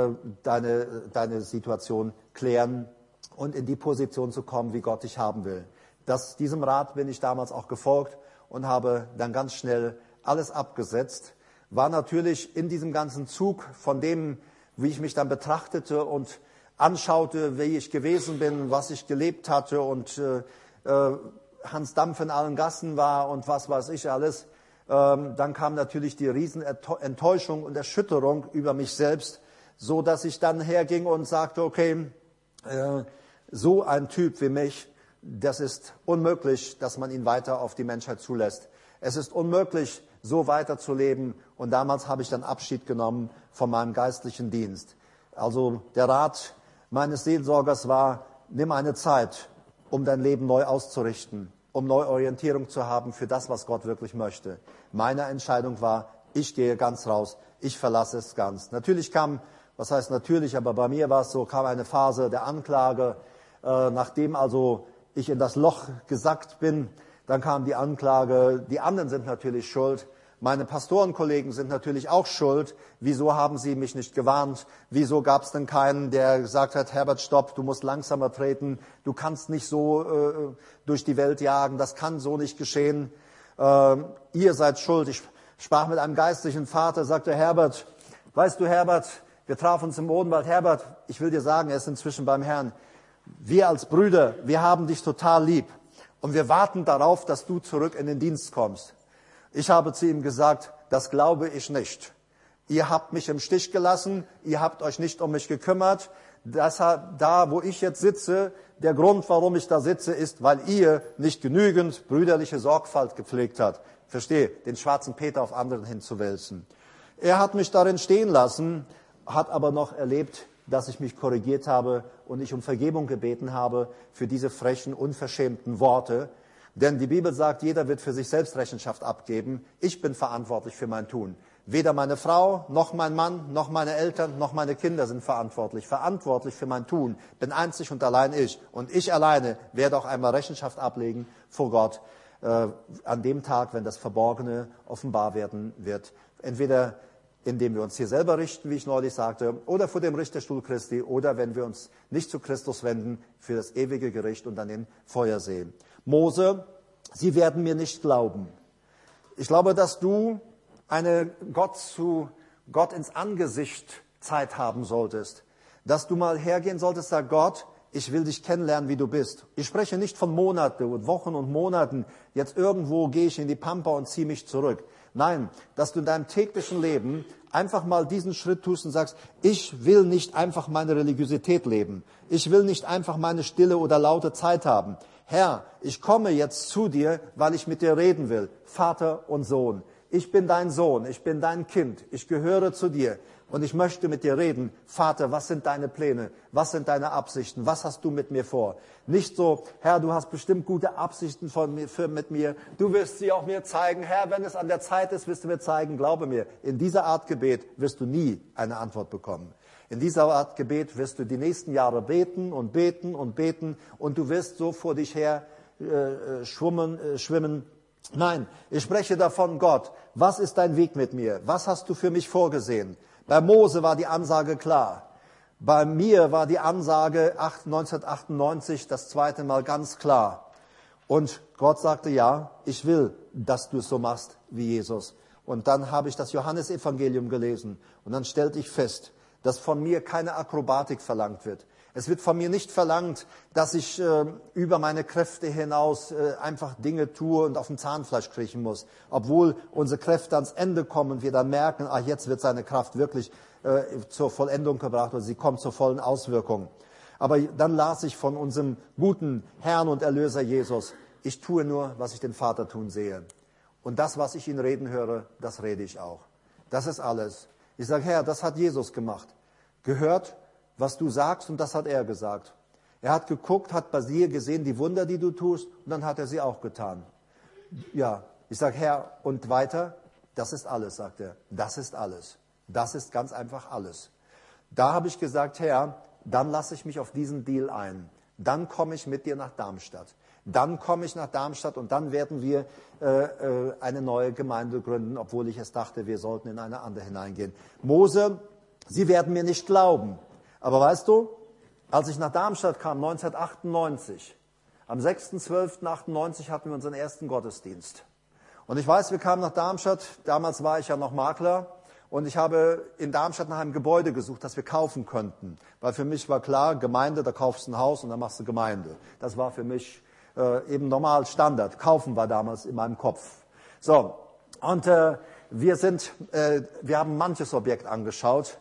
deine Situation klären und in die Position zu kommen, wie Gott dich haben will. Diesem Rat bin ich damals auch gefolgt und habe dann ganz schnell alles abgesetzt. War natürlich in diesem ganzen Zug von dem, wie ich mich dann betrachtete und anschaute, wie ich gewesen bin, was ich gelebt hatte und Hans Dampf in allen Gassen war und was weiß ich alles. Dann kam natürlich die Riesenenttäuschung und Erschütterung über mich selbst, so dass ich dann herging und sagte, okay, so ein Typ wie mich, das ist unmöglich, dass man ihn weiter auf die Menschheit zulässt. Es ist unmöglich, so weiterzuleben. Und damals habe ich dann Abschied genommen von meinem geistlichen Dienst. Also der Rat meines Seelsorgers war, nimm eine Zeit, um dein Leben neu auszurichten, um neue Orientierung zu haben für das, was Gott wirklich möchte. Meine Entscheidung war, ich gehe ganz raus, ich verlasse es ganz. Natürlich kam was heißt natürlich, aber bei mir war es so, kam eine Phase der Anklage, nachdem also ich in das Loch gesackt bin, dann kam die Anklage, die anderen sind natürlich schuld. Meine Pastorenkollegen sind natürlich auch schuld. Wieso haben sie mich nicht gewarnt? Wieso gab es denn keinen, der gesagt hat, Herbert, stopp, du musst langsamer treten, du kannst nicht so durch die Welt jagen, das kann so nicht geschehen. Ihr seid schuld. Ich sprach mit einem geistlichen Vater, sagte, Herbert, weißt du, Herbert, wir trafen uns im Odenwald. Herbert, ich will dir sagen, er ist inzwischen beim Herrn. Wir als Brüder, wir haben dich total lieb und wir warten darauf, dass du zurück in den Dienst kommst. Ich habe zu ihm gesagt, das glaube ich nicht. Ihr habt mich im Stich gelassen, ihr habt euch nicht um mich gekümmert. Da, wo ich jetzt sitze, der Grund, warum ich da sitze, ist, weil ihr nicht genügend brüderliche Sorgfalt gepflegt habt. Verstehe, den schwarzen Peter auf anderen hinzuwälzen. Er hat mich darin stehen lassen, hat aber noch erlebt, dass ich mich korrigiert habe und ich um Vergebung gebeten habe für diese frechen, unverschämten Worte. Denn die Bibel sagt, jeder wird für sich selbst Rechenschaft abgeben. Ich bin verantwortlich für mein Tun. Weder meine Frau, noch mein Mann, noch meine Eltern, noch meine Kinder sind verantwortlich. Verantwortlich für mein Tun bin einzig und allein ich. Und ich alleine werde auch einmal Rechenschaft ablegen vor Gott an dem Tag, wenn das Verborgene offenbar werden wird. Entweder indem wir uns hier selber richten, wie ich neulich sagte, oder vor dem Richterstuhl Christi, oder wenn wir uns nicht zu Christus wenden, für das ewige Gericht und dann den Feuersee. Mose, sie werden mir nicht glauben. Ich glaube, dass du eine Gott ins Angesicht Zeit haben solltest. Dass du mal hergehen solltest, sag Gott, ich will dich kennenlernen, wie du bist. Ich spreche nicht von Monaten und Wochen und Monaten. Jetzt irgendwo gehe ich in die Pampa und ziehe mich zurück. Nein, dass du in deinem täglichen Leben einfach mal diesen Schritt tust und sagst, ich will nicht einfach meine Religiosität leben. Ich will nicht einfach meine stille oder laute Zeit haben. Herr, ich komme jetzt zu dir, weil ich mit dir reden will. Vater und Sohn. Ich bin dein Sohn, ich bin dein Kind, ich gehöre zu dir und ich möchte mit dir reden. Vater, was sind deine Pläne? Was sind deine Absichten? Was hast du mit mir vor? Nicht so, Herr, du hast bestimmt gute Absichten mit mir. Du wirst sie auch mir zeigen. Herr, wenn es an der Zeit ist, wirst du mir zeigen. Glaube mir, in dieser Art Gebet wirst du nie eine Antwort bekommen. In dieser Art Gebet wirst du die nächsten Jahre beten und beten und beten und du wirst so vor dich her schwimmen. Nein, ich spreche davon, Gott, was ist dein Weg mit mir? Was hast du für mich vorgesehen? Bei Mose war die Ansage klar. Bei mir war die Ansage 1998 das zweite Mal ganz klar. Und Gott sagte, ja, ich will, dass du es so machst wie Jesus. Und dann habe ich das Johannesevangelium gelesen und dann stellte ich fest, dass von mir keine Akrobatik verlangt wird. Es wird von mir nicht verlangt, dass ich über meine Kräfte hinaus einfach Dinge tue und auf dem Zahnfleisch kriechen muss. Obwohl unsere Kräfte ans Ende kommen und wir dann merken, jetzt wird seine Kraft wirklich zur Vollendung gebracht oder sie kommt zur vollen Auswirkung. Aber dann las ich von unserem guten Herrn und Erlöser Jesus, ich tue nur, was ich den Vater tun sehe. Und das, was ich ihn reden höre, das rede ich auch. Das ist alles. Ich sage, Herr, das hat Jesus gemacht. Gehört, was du sagst, und das hat er gesagt. Er hat geguckt, hat bei dir gesehen, die Wunder, die du tust, und dann hat er sie auch getan. Ja, ich sage, Herr, und weiter? Das ist alles, sagt er. Das ist alles. Das ist ganz einfach alles. Da habe ich gesagt, Herr, dann lasse ich mich auf diesen Deal ein. Dann komme ich mit dir nach Darmstadt. Dann komme ich nach Darmstadt und dann werden wir eine neue Gemeinde gründen, obwohl ich es dachte, wir sollten in eine andere hineingehen. Mose, sie werden mir nicht glauben. Aber weißt du, als ich nach Darmstadt kam, 1998, am 6.12.98 hatten wir unseren ersten Gottesdienst. Und ich weiß, wir kamen nach Darmstadt, damals war ich ja noch Makler, und ich habe in Darmstadt nach einem Gebäude gesucht, das wir kaufen könnten. Weil für mich war klar, Gemeinde, da kaufst du ein Haus und dann machst du Gemeinde. Das war für mich eben normal Standard. Kaufen war damals in meinem Kopf. So, und wir haben manches Objekt angeschaut.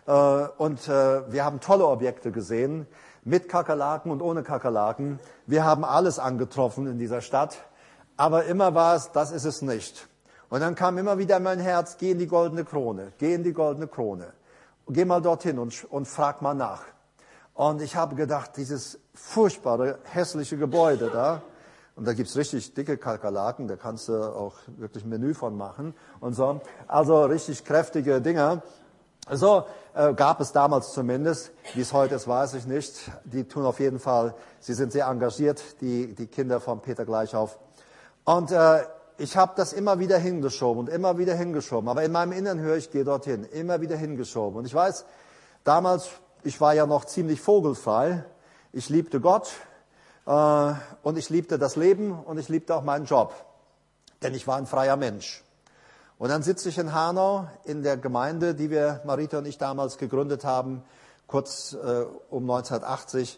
Und wir haben tolle Objekte gesehen, mit Kakerlaken und ohne Kakerlaken. Wir haben alles angetroffen in dieser Stadt, aber immer war es, das ist es nicht. Und dann kam immer wieder in mein Herz, geh in die Goldene Krone, geh in die Goldene Krone. Geh mal dorthin und frag mal nach. Und ich habe gedacht, dieses furchtbare, hässliche Gebäude da, und da gibt's richtig dicke Kakerlaken, da kannst du auch wirklich ein Menü von machen und so, also richtig kräftige Dinger. So gab es damals zumindest. Wie es heute ist, weiß ich nicht. Die tun auf jeden Fall, sie sind sehr engagiert, die Kinder von Peter Gleichauf. Und ich habe das immer wieder hingeschoben und immer wieder hingeschoben. Aber in meinem Inneren höre ich, gehe dorthin. Immer wieder hingeschoben. Und ich weiß, damals, ich war ja noch ziemlich vogelfrei. Ich liebte Gott und ich liebte das Leben und ich liebte auch meinen Job. Denn ich war ein freier Mensch. Und dann sitze ich in Hanau in der Gemeinde, die Marita und ich damals gegründet haben, kurz um 1980.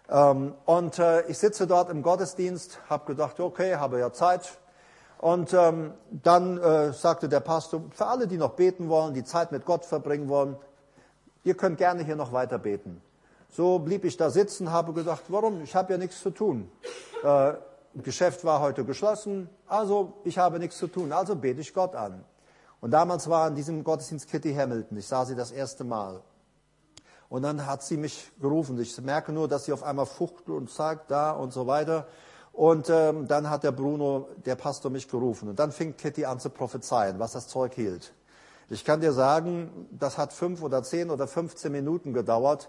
Ich sitze dort im Gottesdienst, habe gedacht, okay, habe ja Zeit. Und dann sagte der Pastor, für alle, die noch beten wollen, die Zeit mit Gott verbringen wollen, ihr könnt gerne hier noch weiter beten. So blieb ich da sitzen, habe gedacht, warum? Ich habe ja nichts zu tun. Geschäft war heute geschlossen, also ich habe nichts zu tun, also bete ich Gott an. Und damals war in diesem Gottesdienst Kitty Hamilton, ich sah sie das erste Mal. Und dann hat sie mich gerufen, ich merke nur, dass sie auf einmal fuchtelt und sagt, da und so weiter. Und dann hat der Bruno, der Pastor, mich gerufen. Und dann fing Kitty an zu prophezeien, was das Zeug hielt. Ich kann dir sagen, das hat 5 oder 10 oder 15 Minuten gedauert.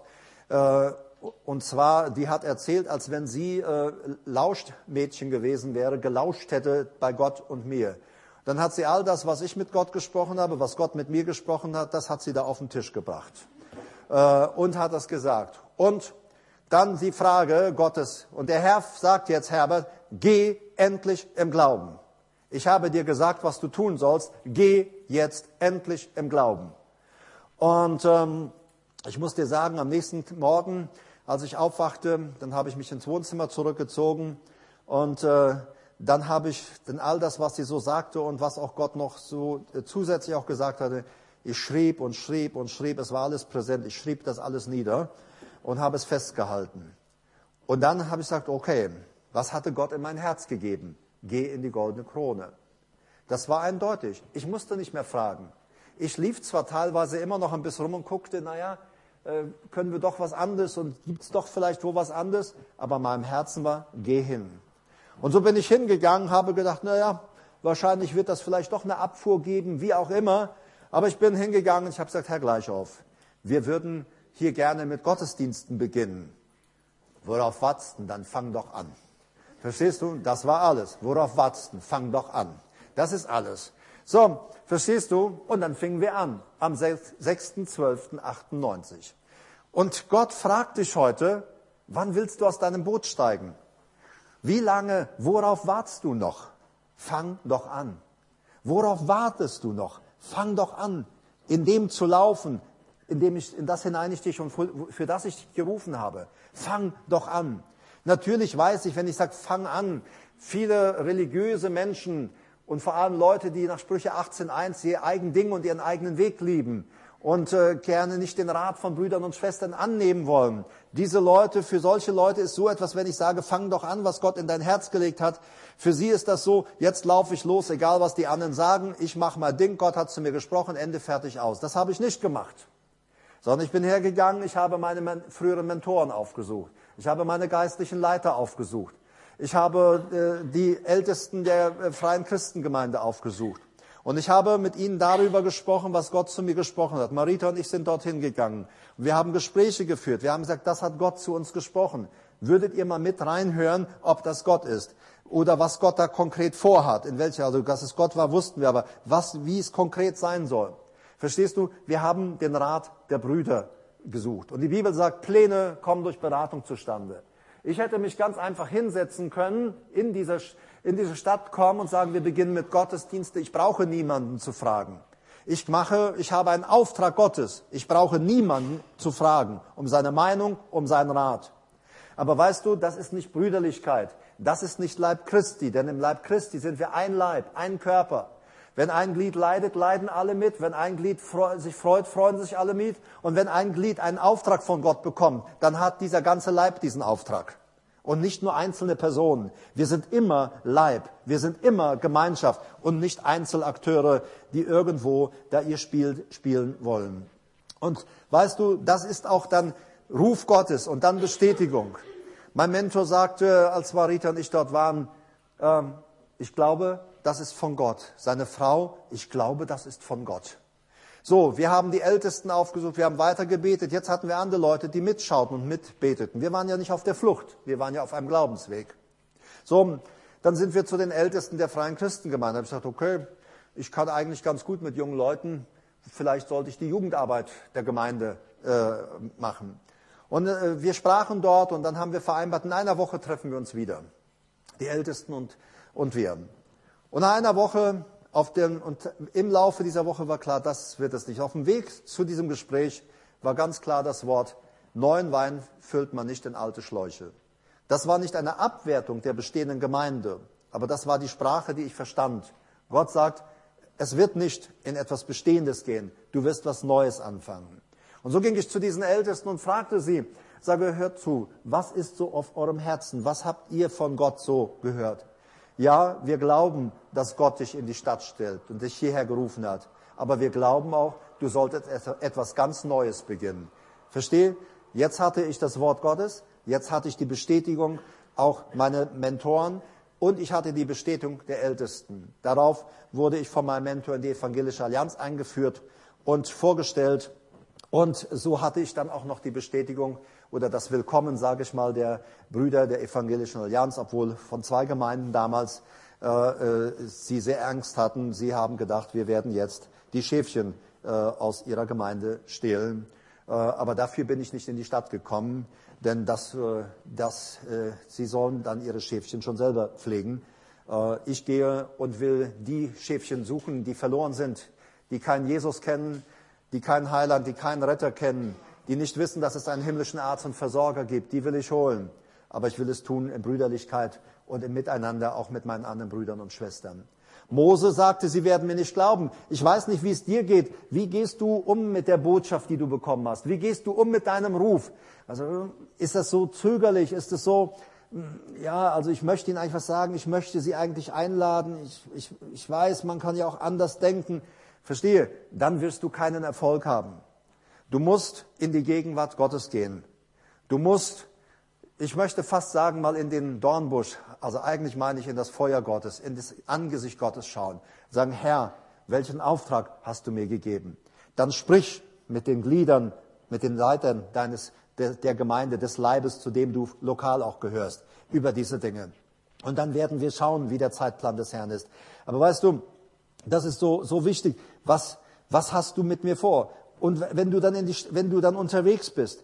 Und zwar, die hat erzählt, als wenn sie Lauschmädchen gewesen wäre, gelauscht hätte bei Gott und mir. Dann hat sie all das, was ich mit Gott gesprochen habe, was Gott mit mir gesprochen hat, das hat sie da auf den Tisch gebracht und hat das gesagt. Und dann die Frage Gottes, und der Herr sagt jetzt, Herbert, geh endlich im Glauben. Ich habe dir gesagt, was du tun sollst, geh jetzt endlich im Glauben. Und ich muss dir sagen, am nächsten Morgen, als ich aufwachte, dann habe ich mich ins Wohnzimmer zurückgezogen und dann habe ich dann all das, was sie so sagte und was auch Gott noch so zusätzlich auch gesagt hatte, ich schrieb und schrieb und schrieb, es war alles präsent, ich schrieb das alles nieder und habe es festgehalten. Und dann habe ich gesagt, okay, was hatte Gott in mein Herz gegeben? Geh in die goldene Krone. Das war eindeutig. Ich musste nicht mehr fragen. Ich lief zwar teilweise immer noch ein bisschen rum und guckte, können wir doch was anderes und gibt's doch vielleicht wo was anderes, aber in meinem Herzen war, geh hin. Und so bin ich hingegangen, habe gedacht, wahrscheinlich wird das vielleicht doch eine Abfuhr geben, wie auch immer. Aber ich bin hingegangen und ich habe gesagt, Herr Gleichauf, wir würden hier gerne mit Gottesdiensten beginnen. Worauf wartest du? Dann fang doch an. Verstehst du? Das war alles. Worauf wartest du? Fang doch an. Das ist alles. So, verstehst du? Und dann fingen wir an, am 6.12.98. Und Gott fragt dich heute, wann willst du aus deinem Boot steigen? Wie lange, worauf wartest du noch? Fang doch an. Worauf wartest du noch? Fang doch an, in dem zu laufen, in das hinein ich dich und für das ich dich gerufen habe. Fang doch an. Natürlich weiß ich, wenn ich sage, fang an, viele religiöse Menschen und vor allem Leute, die nach Sprüche 18,1 ihr eigen Ding und ihren eigenen Weg lieben und gerne nicht den Rat von Brüdern und Schwestern annehmen wollen. Für solche Leute ist so etwas, wenn ich sage, fang doch an, was Gott in dein Herz gelegt hat. Für sie ist das so, jetzt laufe ich los, egal was die anderen sagen, ich mache mein Ding, Gott hat zu mir gesprochen, Ende, fertig, aus. Das habe ich nicht gemacht. Sondern ich bin hergegangen, ich habe meine früheren Mentoren aufgesucht. Ich habe meine geistlichen Leiter aufgesucht. Ich habe die Ältesten der Freien Christengemeinde aufgesucht. Und ich habe mit ihnen darüber gesprochen, was Gott zu mir gesprochen hat. Marita und ich sind dorthin gegangen. Wir haben Gespräche geführt. Wir haben gesagt, das hat Gott zu uns gesprochen. Würdet ihr mal mit reinhören, ob das Gott ist? Oder was Gott da konkret vorhat? Also, dass es Gott war, wussten wir, aber wie es konkret sein soll. Verstehst du? Wir haben den Rat der Brüder gesucht. Und die Bibel sagt, Pläne kommen durch Beratung zustande. Ich hätte mich ganz einfach hinsetzen können, in diese Stadt kommen und sagen, wir beginnen mit Gottesdienste. Ich brauche niemanden zu fragen. Ich habe einen Auftrag Gottes. Ich brauche niemanden zu fragen, um seine Meinung, um seinen Rat. Aber weißt du, das ist nicht Brüderlichkeit. Das ist nicht Leib Christi, denn im Leib Christi sind wir ein Leib, ein Körper. Wenn ein Glied leidet, leiden alle mit. Wenn ein Glied sich freut, freuen sich alle mit. Und wenn ein Glied einen Auftrag von Gott bekommt, dann hat dieser ganze Leib diesen Auftrag. Und nicht nur einzelne Personen. Wir sind immer Leib. Wir sind immer Gemeinschaft und nicht Einzelakteure, die irgendwo da ihr Spiel spielen wollen. Und weißt du, das ist auch dann Ruf Gottes und dann Bestätigung. Mein Mentor sagte, als Marita und ich dort waren, ich glaube, das ist von Gott. Seine Frau, ich glaube, das ist von Gott. So, wir haben die Ältesten aufgesucht, wir haben weiter gebetet. Jetzt hatten wir andere Leute, die mitschauten und mitbeteten. Wir waren ja nicht auf der Flucht, wir waren ja auf einem Glaubensweg. So, dann sind wir zu den Ältesten der Freien Christengemeinde. Da habe ich gesagt, okay, ich kann eigentlich ganz gut mit jungen Leuten, vielleicht sollte ich die Jugendarbeit der Gemeinde machen. Und wir sprachen dort und dann haben wir vereinbart, in einer Woche treffen wir uns wieder. Die Ältesten und wir. Und nach einer Woche, und im Laufe dieser Woche war klar, das wird es nicht. Auf dem Weg zu diesem Gespräch war ganz klar das Wort, neuen Wein füllt man nicht in alte Schläuche. Das war nicht eine Abwertung der bestehenden Gemeinde, aber das war die Sprache, die ich verstand. Gott sagt, es wird nicht in etwas Bestehendes gehen, du wirst was Neues anfangen. Und so ging ich zu diesen Ältesten und fragte sie, sage, hört zu, was ist so auf eurem Herzen? Was habt ihr von Gott so gehört? Ja, wir glauben, dass Gott dich in die Stadt stellt und dich hierher gerufen hat. Aber wir glauben auch, du solltest etwas ganz Neues beginnen. Verstehe? Jetzt hatte ich das Wort Gottes, jetzt hatte ich die Bestätigung, auch meine Mentoren, und ich hatte die Bestätigung der Ältesten. Darauf wurde ich von meinem Mentor in die Evangelische Allianz eingeführt und vorgestellt. Und so hatte ich dann auch noch die Bestätigung oder das Willkommen, sage ich mal, der Brüder der Evangelischen Allianz, obwohl von 2 Gemeinden damals sie sehr Angst hatten. Sie haben gedacht, wir werden jetzt die Schäfchen aus ihrer Gemeinde stehlen. Aber dafür bin ich nicht in die Stadt gekommen, denn sie sollen dann ihre Schäfchen schon selber pflegen. Ich gehe und will die Schäfchen suchen, die verloren sind, die keinen Jesus kennen, die keinen Heiland, die keinen Retter kennen, die nicht wissen, dass es einen himmlischen Arzt und Versorger gibt. Die will ich holen. Aber ich will es tun in Brüderlichkeit und im Miteinander, auch mit meinen anderen Brüdern und Schwestern. Mose sagte, sie werden mir nicht glauben. Ich weiß nicht, wie es dir geht. Wie gehst du um mit der Botschaft, die du bekommen hast? Wie gehst du um mit deinem Ruf? Also ist das so zögerlich? Ist es so, ja, also ich möchte Ihnen eigentlich was sagen. Ich möchte Sie eigentlich einladen. Ich weiß, man kann ja auch anders denken. Verstehe, dann wirst du keinen Erfolg haben. Du musst in die Gegenwart Gottes gehen. Du musst, ich möchte fast sagen, mal in den Dornbusch, also eigentlich meine ich in das Feuer Gottes, in das Angesicht Gottes schauen. Sagen, Herr, welchen Auftrag hast du mir gegeben? Dann sprich mit den Gliedern, mit den Leitern der Gemeinde, des Leibes, zu dem du lokal auch gehörst, über diese Dinge. Und dann werden wir schauen, wie der Zeitplan des Herrn ist. Aber weißt du, das ist so wichtig. Was hast du mit mir vor? Und wenn du dann unterwegs bist,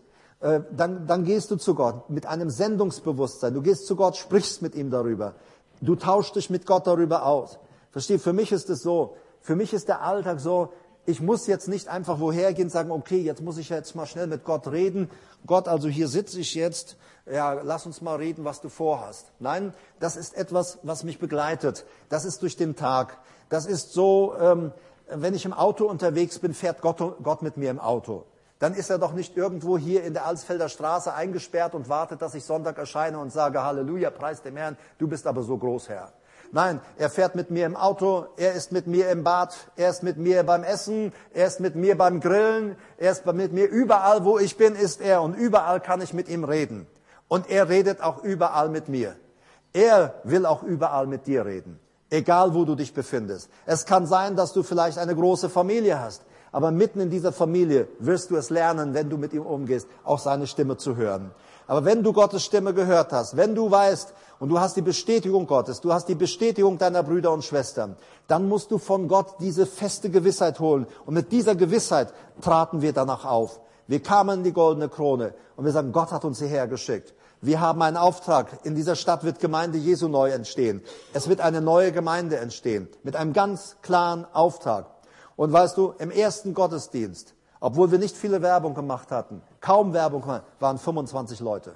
dann gehst du zu Gott mit einem Sendungsbewusstsein. Du gehst zu Gott, sprichst mit ihm darüber. Du tauschst dich mit Gott darüber aus. Versteh, für mich ist es so. Für mich ist der Alltag so, ich muss jetzt nicht einfach woher gehen und sagen, okay, jetzt muss ich jetzt mal schnell mit Gott reden. Gott, also hier sitze ich jetzt. Ja, lass uns mal reden, was du vorhast. Nein, das ist etwas, was mich begleitet. Das ist durch den Tag. Das ist so, wenn ich im Auto unterwegs bin, fährt Gott mit mir im Auto. Dann ist er doch nicht irgendwo hier in der Alsfelder Straße eingesperrt und wartet, dass ich Sonntag erscheine und sage, Halleluja, preis dem Herrn, du bist aber so groß, Herr. Nein, er fährt mit mir im Auto, er ist mit mir im Bad, er ist mit mir beim Essen, er ist mit mir beim Grillen, er ist mit mir überall, wo ich bin, ist er und überall kann ich mit ihm reden. Und er redet auch überall mit mir. Er will auch überall mit dir reden. Egal, wo du dich befindest. Es kann sein, dass du vielleicht eine große Familie hast. Aber mitten in dieser Familie wirst du es lernen, wenn du mit ihm umgehst, auch seine Stimme zu hören. Aber wenn du Gottes Stimme gehört hast, wenn du weißt und du hast die Bestätigung Gottes, du hast die Bestätigung deiner Brüder und Schwestern, dann musst du von Gott diese feste Gewissheit holen. Und mit dieser Gewissheit traten wir danach auf. Wir kamen in die goldene Krone und wir sagen, Gott hat uns hierher geschickt. Wir haben einen Auftrag. In dieser Stadt wird Gemeinde Jesu neu entstehen. Es wird eine neue Gemeinde entstehen mit einem ganz klaren Auftrag. Und weißt du, im ersten Gottesdienst, obwohl wir nicht viele Werbung gemacht hatten, kaum Werbung, waren 25 Leute.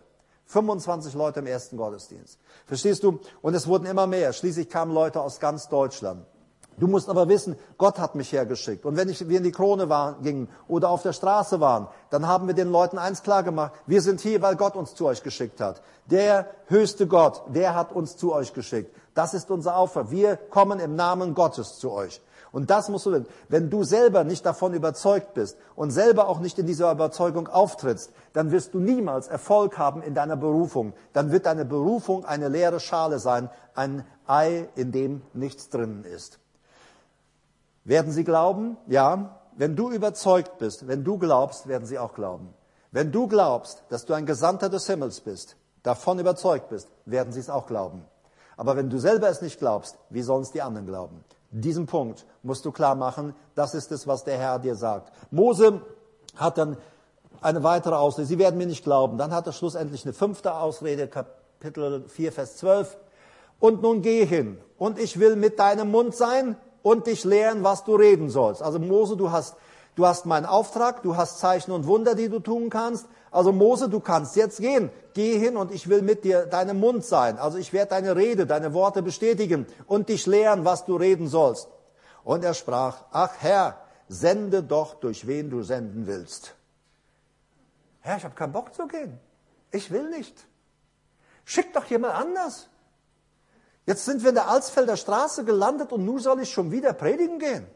25 Leute im ersten Gottesdienst. Verstehst du? Und es wurden immer mehr. Schließlich kamen Leute aus ganz Deutschland. Du musst aber wissen, Gott hat mich hergeschickt. Und wenn wir in die Krone gingen oder auf der Straße waren, dann haben wir den Leuten eins klar gemacht. Wir sind hier, weil Gott uns zu euch geschickt hat. Der höchste Gott, der hat uns zu euch geschickt. Das ist unser Auftrag. Wir kommen im Namen Gottes zu euch. Und das musst du wissen. Wenn du selber nicht davon überzeugt bist und selber auch nicht in dieser Überzeugung auftrittst, dann wirst du niemals Erfolg haben in deiner Berufung. Dann wird deine Berufung eine leere Schale sein, ein Ei, in dem nichts drinnen ist. Werden sie glauben? Ja. wenn du überzeugt bist, wenn du glaubst, werden sie auch glauben. Wenn du glaubst, dass du ein Gesandter des Himmels bist, davon überzeugt bist, werden sie es auch glauben. Aber wenn du selber es nicht glaubst, wie sollen es die anderen glauben? Diesen Punkt musst du klar machen, das ist es, was der Herr dir sagt. Mose hat dann eine weitere Ausrede, sie werden mir nicht glauben. Dann hat er schlussendlich eine 5. Ausrede, Kapitel 4, Vers 12. Und nun geh hin, und ich will mit deinem Mund sein und dich lehren, was du reden sollst. Also Mose, du hast meinen Auftrag, du hast Zeichen und Wunder, die du tun kannst. Also Mose, du kannst jetzt gehen. Geh hin und ich will mit dir deinem Mund sein. Also ich werde deine Rede, deine Worte bestätigen und dich lehren, was du reden sollst. Und er sprach, ach Herr, sende doch, durch wen du senden willst. Herr, ich habe keinen Bock zu gehen. Ich will nicht. Schick doch jemand anders. Jetzt sind wir in der Alsfelder Straße gelandet und nun soll ich schon wieder predigen gehen.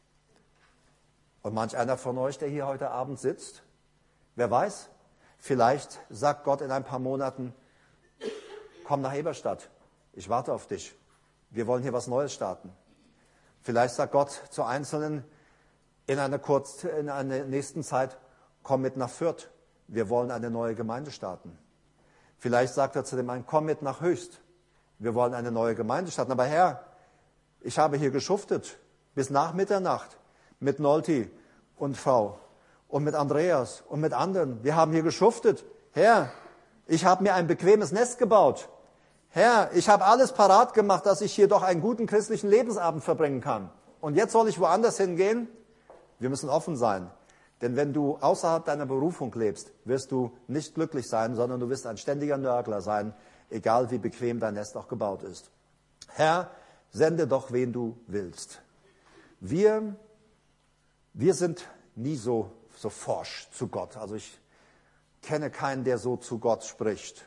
Und manch einer von euch, der hier heute Abend sitzt, wer weiß, vielleicht sagt Gott in ein paar Monaten, komm nach Eberstadt, ich warte auf dich, wir wollen hier was Neues starten. Vielleicht sagt Gott zu Einzelnen in einer nächsten Zeit, komm mit nach Fürth, wir wollen eine neue Gemeinde starten. Vielleicht sagt er zu dem einen, komm mit nach Höchst, wir wollen eine neue Gemeinde starten. Aber Herr, ich habe hier geschuftet bis nach Mitternacht. Mit Nolti und Frau und mit Andreas und mit anderen. Wir haben hier geschuftet. Herr, ich habe mir ein bequemes Nest gebaut. Herr, ich habe alles parat gemacht, dass ich hier doch einen guten christlichen Lebensabend verbringen kann. Und jetzt soll ich woanders hingehen? Wir müssen offen sein. Denn wenn du außerhalb deiner Berufung lebst, wirst du nicht glücklich sein, sondern du wirst ein ständiger Nörgler sein, egal wie bequem dein Nest auch gebaut ist. Herr, sende doch, wen du willst. Wir sind nie so forsch zu Gott. Also ich kenne keinen, der so zu Gott spricht.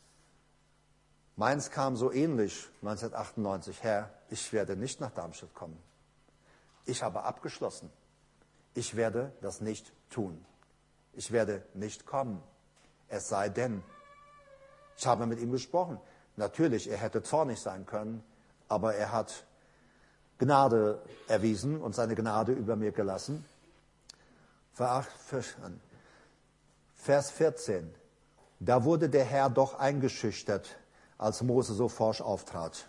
Meins kam so ähnlich 1998. Herr, ich werde nicht nach Darmstadt kommen. Ich habe abgeschlossen. Ich werde das nicht tun. Ich werde nicht kommen. Es sei denn. Ich habe mit ihm gesprochen. Natürlich, er hätte zornig sein können, aber er hat Gnade erwiesen und seine Gnade über mir gelassen. Vers 14. Da wurde der Herr doch eingeschüchtert, als Mose so forsch auftrat.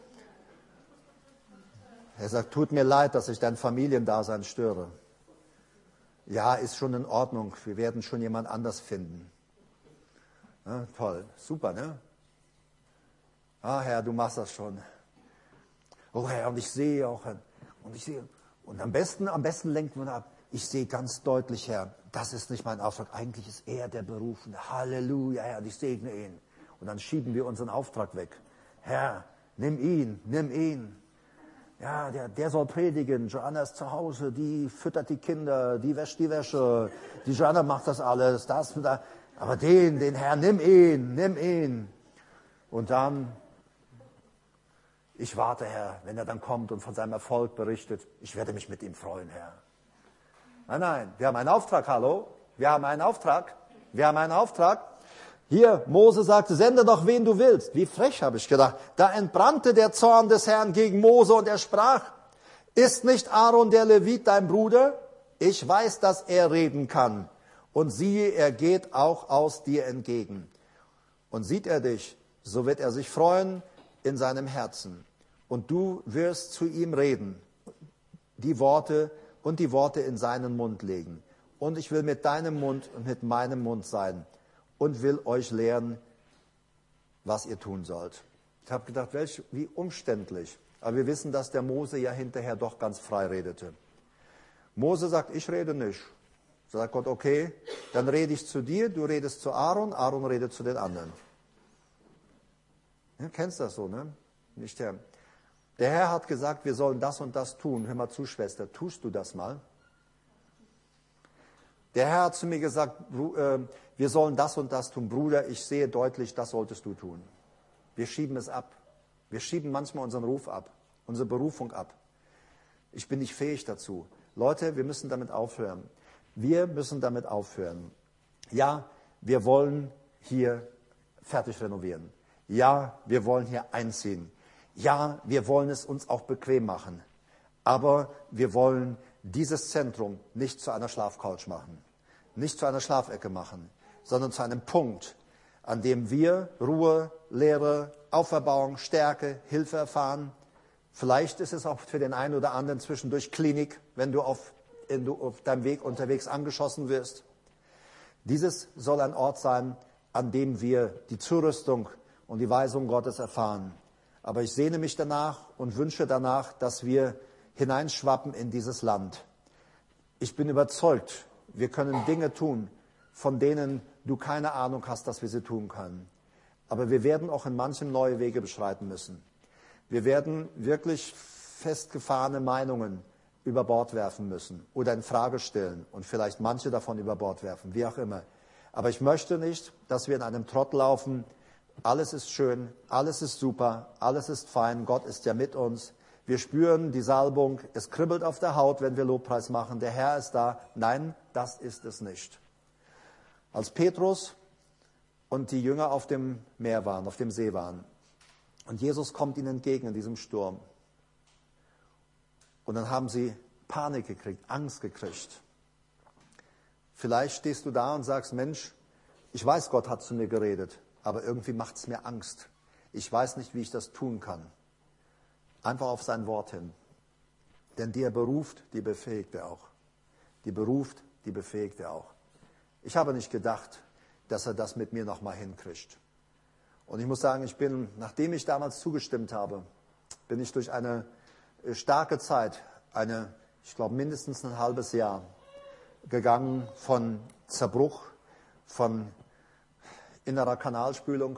Er sagt, tut mir leid, dass ich dein Familiendasein störe. Ja, ist schon in Ordnung, wir werden schon jemand anders finden. Ja, toll, super, ne? Ah, Herr, du machst das schon. Oh Herr, und ich sehe auch, und am besten lenken wir ab. Ich sehe ganz deutlich, Herr, das ist nicht mein Auftrag. Eigentlich ist er der Berufene. Halleluja, Herr, und ich segne ihn. Und dann schieben wir unseren Auftrag weg. Herr, nimm ihn. Ja, der soll predigen. Joanna ist zu Hause, die füttert die Kinder, die wäscht die Wäsche. Die Joanna macht das alles, das. Aber den Herr, nimm ihn. Und dann, ich warte, Herr, wenn er dann kommt und von seinem Erfolg berichtet. Ich werde mich mit ihm freuen, Herr. Nein, wir haben einen Auftrag, hallo? Wir haben einen Auftrag. Hier, Mose sagte, sende doch, wen du willst. Wie frech, habe ich gedacht. Da entbrannte der Zorn des Herrn gegen Mose und er sprach, ist nicht Aaron der Levit dein Bruder? Ich weiß, dass er reden kann. Und siehe, er geht auch aus dir entgegen. Und sieht er dich, so wird er sich freuen in seinem Herzen. Und du wirst zu ihm reden, die Worte in seinen Mund legen. Und ich will mit deinem Mund und mit meinem Mund sein und will euch lehren, was ihr tun sollt. Ich habe gedacht, wie umständlich. Aber wir wissen, dass der Mose ja hinterher doch ganz frei redete. Mose sagt, ich rede nicht. So sagt Gott, okay, dann rede ich zu dir, du redest zu Aaron, Aaron redet zu den anderen. Ja, kennst das so, ne? Nicht der. Der Herr hat gesagt, wir sollen das und das tun. Hör mal zu, Schwester, tust du das mal? Der Herr hat zu mir gesagt, wir sollen das und das tun. Bruder, ich sehe deutlich, das solltest du tun. Wir schieben es ab. Wir schieben manchmal unseren Ruf ab, unsere Berufung ab. Ich bin nicht fähig dazu. Leute, wir müssen damit aufhören. Ja, wir wollen hier fertig renovieren. Ja, wir wollen hier einziehen. Ja, wir wollen es uns auch bequem machen. Aber wir wollen dieses Zentrum nicht zu einer Schlafcouch machen, nicht zu einer Schlafecke machen, sondern zu einem Punkt, an dem wir Ruhe, Lehre, Auferbauung, Stärke, Hilfe erfahren. Vielleicht ist es auch für den einen oder anderen zwischendurch Klinik, wenn du auf deinem Weg unterwegs angeschossen wirst. Dieses soll ein Ort sein, an dem wir die Zurüstung und die Weisung Gottes erfahren. Aber ich sehne mich danach und wünsche danach, dass wir hineinschwappen in dieses Land. Ich bin überzeugt, wir können Dinge tun, von denen du keine Ahnung hast, dass wir sie tun können. Aber wir werden auch in manchem neue Wege beschreiten müssen. Wir werden wirklich festgefahrene Meinungen über Bord werfen müssen oder in Frage stellen und vielleicht manche davon über Bord werfen, wie auch immer. Aber ich möchte nicht, dass wir in einem Trott laufen. Alles ist schön, alles ist super, alles ist fein, Gott ist ja mit uns. Wir spüren die Salbung, es kribbelt auf der Haut, wenn wir Lobpreis machen, der Herr ist da. Nein, das ist es nicht. Als Petrus und die Jünger auf dem Meer waren, auf dem See waren, und Jesus kommt ihnen entgegen in diesem Sturm, und dann haben sie Panik gekriegt, Angst gekriegt. Vielleicht stehst du da und sagst, Mensch, ich weiß, Gott hat zu mir geredet, aber irgendwie macht es mir Angst. Ich weiß nicht, wie ich das tun kann. Einfach auf sein Wort hin. Denn die er beruft, die befähigt er auch. Die beruft, die befähigt er auch. Ich habe nicht gedacht, dass er das mit mir nochmal hinkriegt. Und ich muss sagen, nachdem ich damals zugestimmt habe, bin ich durch eine starke Zeit, ich glaube mindestens ein halbes Jahr, gegangen von Zerbruch, von innerer Kanalspülung.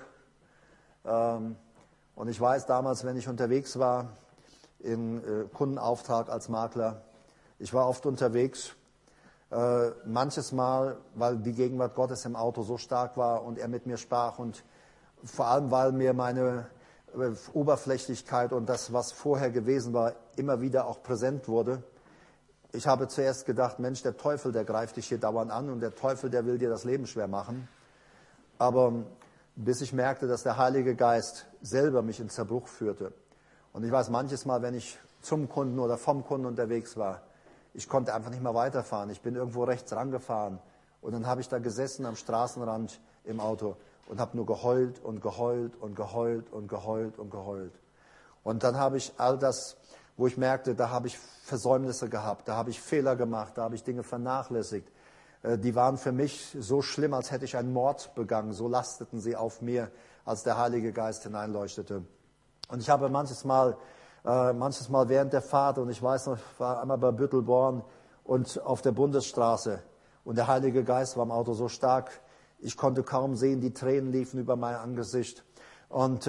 Und ich weiß damals, wenn ich unterwegs war, in Kundenauftrag als Makler, ich war oft unterwegs, manches Mal, weil die Gegenwart Gottes im Auto so stark war und er mit mir sprach und vor allem, weil mir meine Oberflächlichkeit und das, was vorher gewesen war, immer wieder auch präsent wurde. Ich habe zuerst gedacht, Mensch, der Teufel, der greift dich hier dauernd an und der Teufel, der will dir das Leben schwer machen. Aber bis ich merkte, dass der Heilige Geist selber mich in Zerbruch führte. Und ich weiß, manches Mal, wenn ich zum Kunden oder vom Kunden unterwegs war, ich konnte einfach nicht mehr weiterfahren. Ich bin irgendwo rechts rangefahren und dann habe ich da gesessen am Straßenrand im Auto und habe nur geheult und geheult und geheult und geheult und geheult. Und dann habe ich all das, wo ich merkte, da habe ich Versäumnisse gehabt, da habe ich Fehler gemacht, da habe ich Dinge vernachlässigt. Die waren für mich so schlimm, als hätte ich einen Mord begangen. So lasteten sie auf mir, als der Heilige Geist hineinleuchtete. Und ich habe manches Mal während der Fahrt, und ich weiß noch, ich war einmal bei Büttelborn und auf der Bundesstraße, und der Heilige Geist war im Auto so stark, ich konnte kaum sehen, die Tränen liefen über mein Angesicht. Und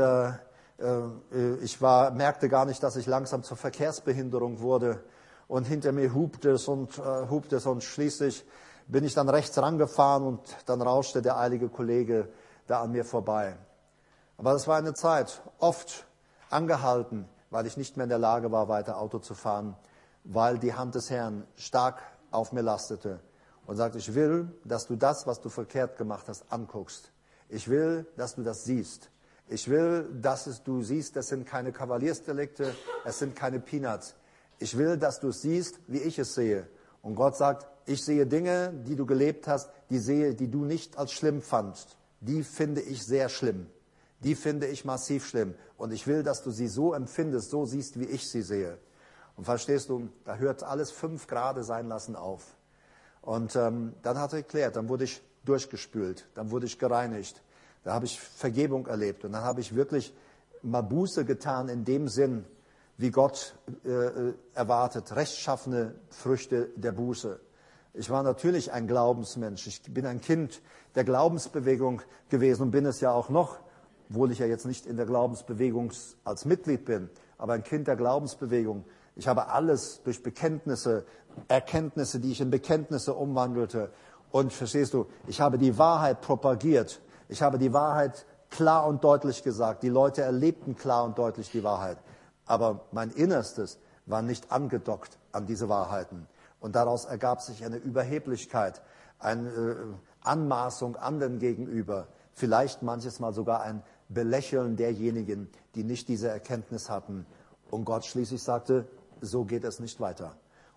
ich merkte gar nicht, dass ich langsam zur Verkehrsbehinderung wurde. Und hinter mir hupte es und schließlich bin ich dann rechts rangefahren und dann rauschte der eilige Kollege da an mir vorbei. Aber das war eine Zeit, oft angehalten, weil ich nicht mehr in der Lage war, weiter Auto zu fahren, weil die Hand des Herrn stark auf mir lastete und sagte, ich will, dass du das, was du verkehrt gemacht hast, anguckst. Ich will, dass du das siehst. Ich will, dass du siehst, das sind keine Kavaliersdelikte, es sind keine Peanuts. Ich will, dass du es siehst, wie ich es sehe. Und Gott sagt, ich sehe Dinge, die du gelebt hast, die du nicht als schlimm fandst. Die finde ich sehr schlimm. Die finde ich massiv schlimm. Und ich will, dass du sie so empfindest, so siehst, wie ich sie sehe. Und verstehst du, da hört alles 5 Grad sein lassen auf. Und dann hat er erklärt, dann wurde ich durchgespült, dann wurde ich gereinigt. Da habe ich Vergebung erlebt. Und dann habe ich wirklich mal Buße getan in dem Sinn, wie Gott erwartet, rechtschaffene Früchte der Buße. Ich war natürlich ein Glaubensmensch. Ich bin ein Kind der Glaubensbewegung gewesen und bin es ja auch noch, obwohl ich ja jetzt nicht in der Glaubensbewegung als Mitglied bin, aber ein Kind der Glaubensbewegung. Ich habe alles durch Bekenntnisse, Erkenntnisse, die ich in Bekenntnisse umwandelte. Und verstehst du, ich habe die Wahrheit propagiert. Ich habe die Wahrheit klar und deutlich gesagt. Die Leute erlebten klar und deutlich die Wahrheit. Aber mein Innerstes war nicht angedockt an diese Wahrheiten. Und daraus ergab sich eine Überheblichkeit, eine Anmaßung anderen gegenüber. Vielleicht manches Mal sogar ein Belächeln derjenigen, die nicht diese Erkenntnis hatten. Und Gott schließlich sagte, so geht es nicht weiter.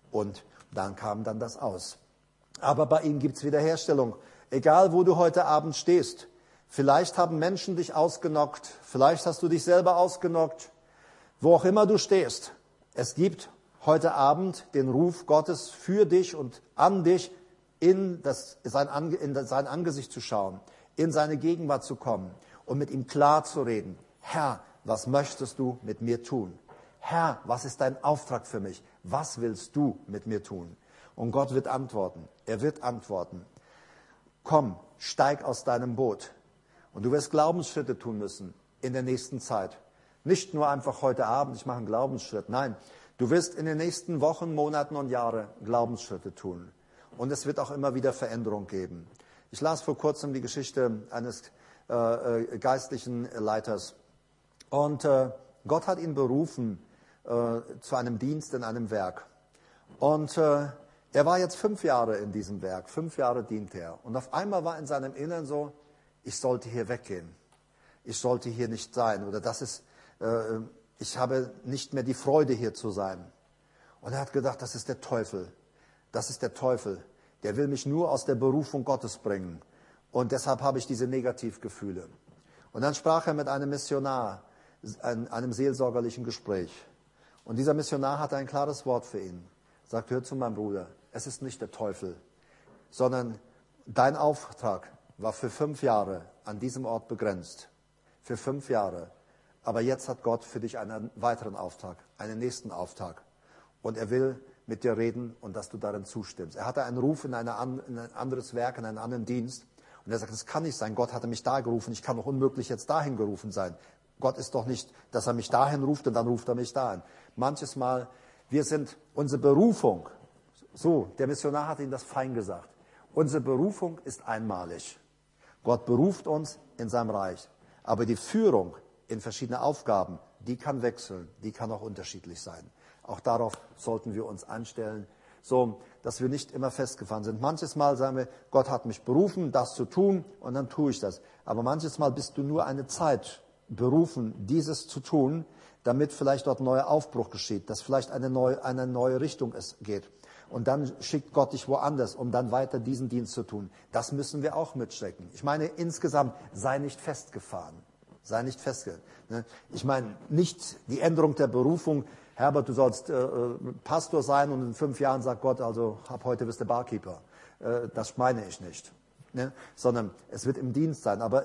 Und dann kam dann das aus. Aber bei ihm gibt's Wiederherstellung. Egal, wo du heute Abend stehst. Vielleicht haben Menschen dich ausgenockt. Vielleicht hast du dich selber ausgenockt. Wo auch immer du stehst. Es gibt heute Abend den Ruf Gottes für dich und an dich, in sein Angesicht zu schauen, in seine Gegenwart zu kommen und mit ihm klar zu reden. Herr, was möchtest du mit mir tun? Herr, was ist dein Auftrag für mich? Was willst du mit mir tun? Und Gott wird antworten. Er wird antworten. Komm, steig aus deinem Boot. Und du wirst Glaubensschritte tun müssen in der nächsten Zeit. Nicht nur einfach heute Abend, ich mache einen Glaubensschritt. Nein, du wirst in den nächsten Wochen, Monaten und Jahren Glaubensschritte tun. Und es wird auch immer wieder Veränderung geben. Ich las vor kurzem die Geschichte eines geistlichen Leiters. Und Gott hat ihn berufen zu einem Dienst in einem Werk. Und er war jetzt 5 Jahre in diesem Werk. 5 Jahre dient er. Und auf einmal war in seinem Innern so, ich sollte hier weggehen. Ich sollte hier nicht sein. Oder ich habe nicht mehr die Freude, hier zu sein. Und er hat gedacht, das ist der Teufel. Das ist der Teufel. Der will mich nur aus der Berufung Gottes bringen. Und deshalb habe ich diese Negativgefühle. Und dann sprach er mit einem Missionar, einem seelsorgerlichen Gespräch. Und dieser Missionar hatte ein klares Wort für ihn. Er sagt, hör zu, mein Bruder, es ist nicht der Teufel, sondern dein Auftrag war für 5 Jahre an diesem Ort begrenzt. Für 5 Jahre. Aber jetzt hat Gott für dich einen weiteren Auftrag, einen nächsten Auftrag. Und er will mit dir reden und dass du darin zustimmst. Er hatte einen Ruf in ein anderes Werk, in einen anderen Dienst. Und er sagt, das kann nicht sein. Gott hatte mich da gerufen. Ich kann doch unmöglich jetzt dahin gerufen sein. Gott ist doch nicht, dass er mich dahin ruft und dann ruft er mich dahin. Manches Mal, unsere Berufung, so, der Missionar hat Ihnen das fein gesagt. Unsere Berufung ist einmalig. Gott beruft uns in seinem Reich. Aber die Führung in verschiedene Aufgaben, die kann wechseln, die kann auch unterschiedlich sein. Auch darauf sollten wir uns einstellen, so dass wir nicht immer festgefahren sind. Manches Mal sagen wir, Gott hat mich berufen, das zu tun, und dann tue ich das. Aber manches Mal bist du nur eine Zeit berufen, dieses zu tun, damit vielleicht dort neuer Aufbruch geschieht, dass vielleicht eine neue Richtung geht. Und dann schickt Gott dich woanders, um dann weiter diesen Dienst zu tun. Das müssen wir auch mitstecken. Ich meine, insgesamt, sei nicht festgefahren. Sei nicht festgefahren. Ich meine, nicht die Änderung der Berufung, Herbert, du sollst Pastor sein und in 5 Jahren sagt Gott, also ab heute bist du Barkeeper. Das meine ich nicht. Ne? Sondern es wird im Dienst sein. Aber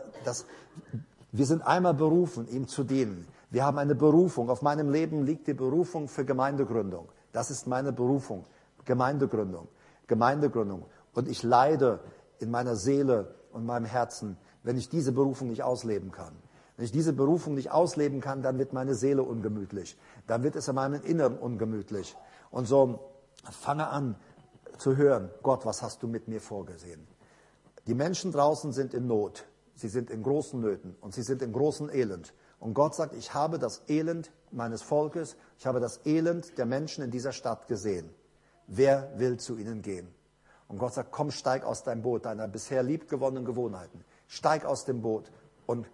wir sind einmal berufen, ihm zu dienen. Wir haben eine Berufung. Auf meinem Leben liegt die Berufung für Gemeindegründung. Das ist meine Berufung. Gemeindegründung. Gemeindegründung. Und ich leide in meiner Seele und meinem Herzen, wenn ich diese Berufung nicht ausleben kann. Wenn ich diese Berufung nicht ausleben kann, dann wird meine Seele ungemütlich. Dann wird es in meinem Inneren ungemütlich. Und so fange an zu hören, Gott, was hast du mit mir vorgesehen? Die Menschen draußen sind in Not. Sie sind in großen Nöten und sie sind in großem Elend. Und Gott sagt, ich habe das Elend meines Volkes, ich habe das Elend der Menschen in dieser Stadt gesehen. Wer will zu ihnen gehen? Und Gott sagt, komm, steig aus deinem Boot, deiner bisher liebgewonnenen Gewohnheiten. Steig aus dem Boot und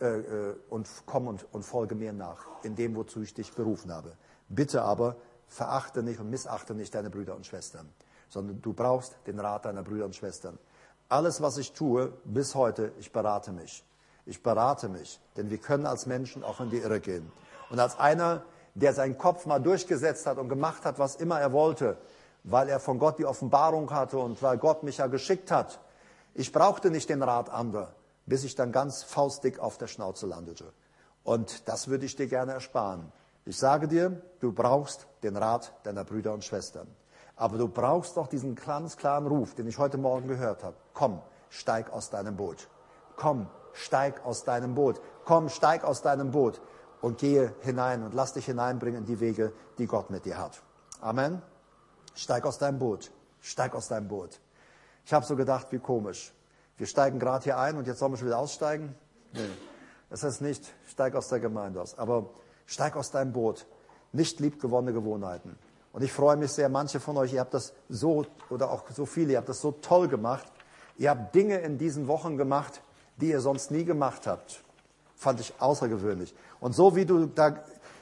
komm und folge mir nach, in dem, wozu ich dich berufen habe. Bitte aber, verachte nicht und missachte nicht deine Brüder und Schwestern, sondern du brauchst den Rat deiner Brüder und Schwestern. Alles, was ich tue, bis heute, ich berate mich. Ich berate mich, denn wir können als Menschen auch in die Irre gehen. Und als einer, der seinen Kopf mal durchgesetzt hat und gemacht hat, was immer er wollte, weil er von Gott die Offenbarung hatte und weil Gott mich ja geschickt hat, ich brauchte nicht den Rat anderer, bis ich dann ganz faustdick auf der Schnauze landete. Und das würde ich dir gerne ersparen. Ich sage dir, du brauchst den Rat deiner Brüder und Schwestern. Aber du brauchst doch diesen ganz klaren Ruf, den ich heute Morgen gehört habe. Komm, steig aus deinem Boot. Komm, steig aus deinem Boot. Komm, steig aus deinem Boot und gehe hinein und lass dich hineinbringen in die Wege, die Gott mit dir hat. Amen. Steig aus deinem Boot. Steig aus deinem Boot. Ich habe so gedacht, wie komisch. Wir steigen gerade hier ein und jetzt sollen wir schon wieder aussteigen? Nee, das heißt nicht, steig aus der Gemeinde aus. Aber steig aus deinem Boot. Nicht liebgewonnene Gewohnheiten. Und ich freue mich sehr, manche von euch, ihr habt das so, oder auch so viele, ihr habt das so toll gemacht. Ihr habt Dinge in diesen Wochen gemacht, die ihr sonst nie gemacht habt. Fand ich außergewöhnlich. Und so wie du da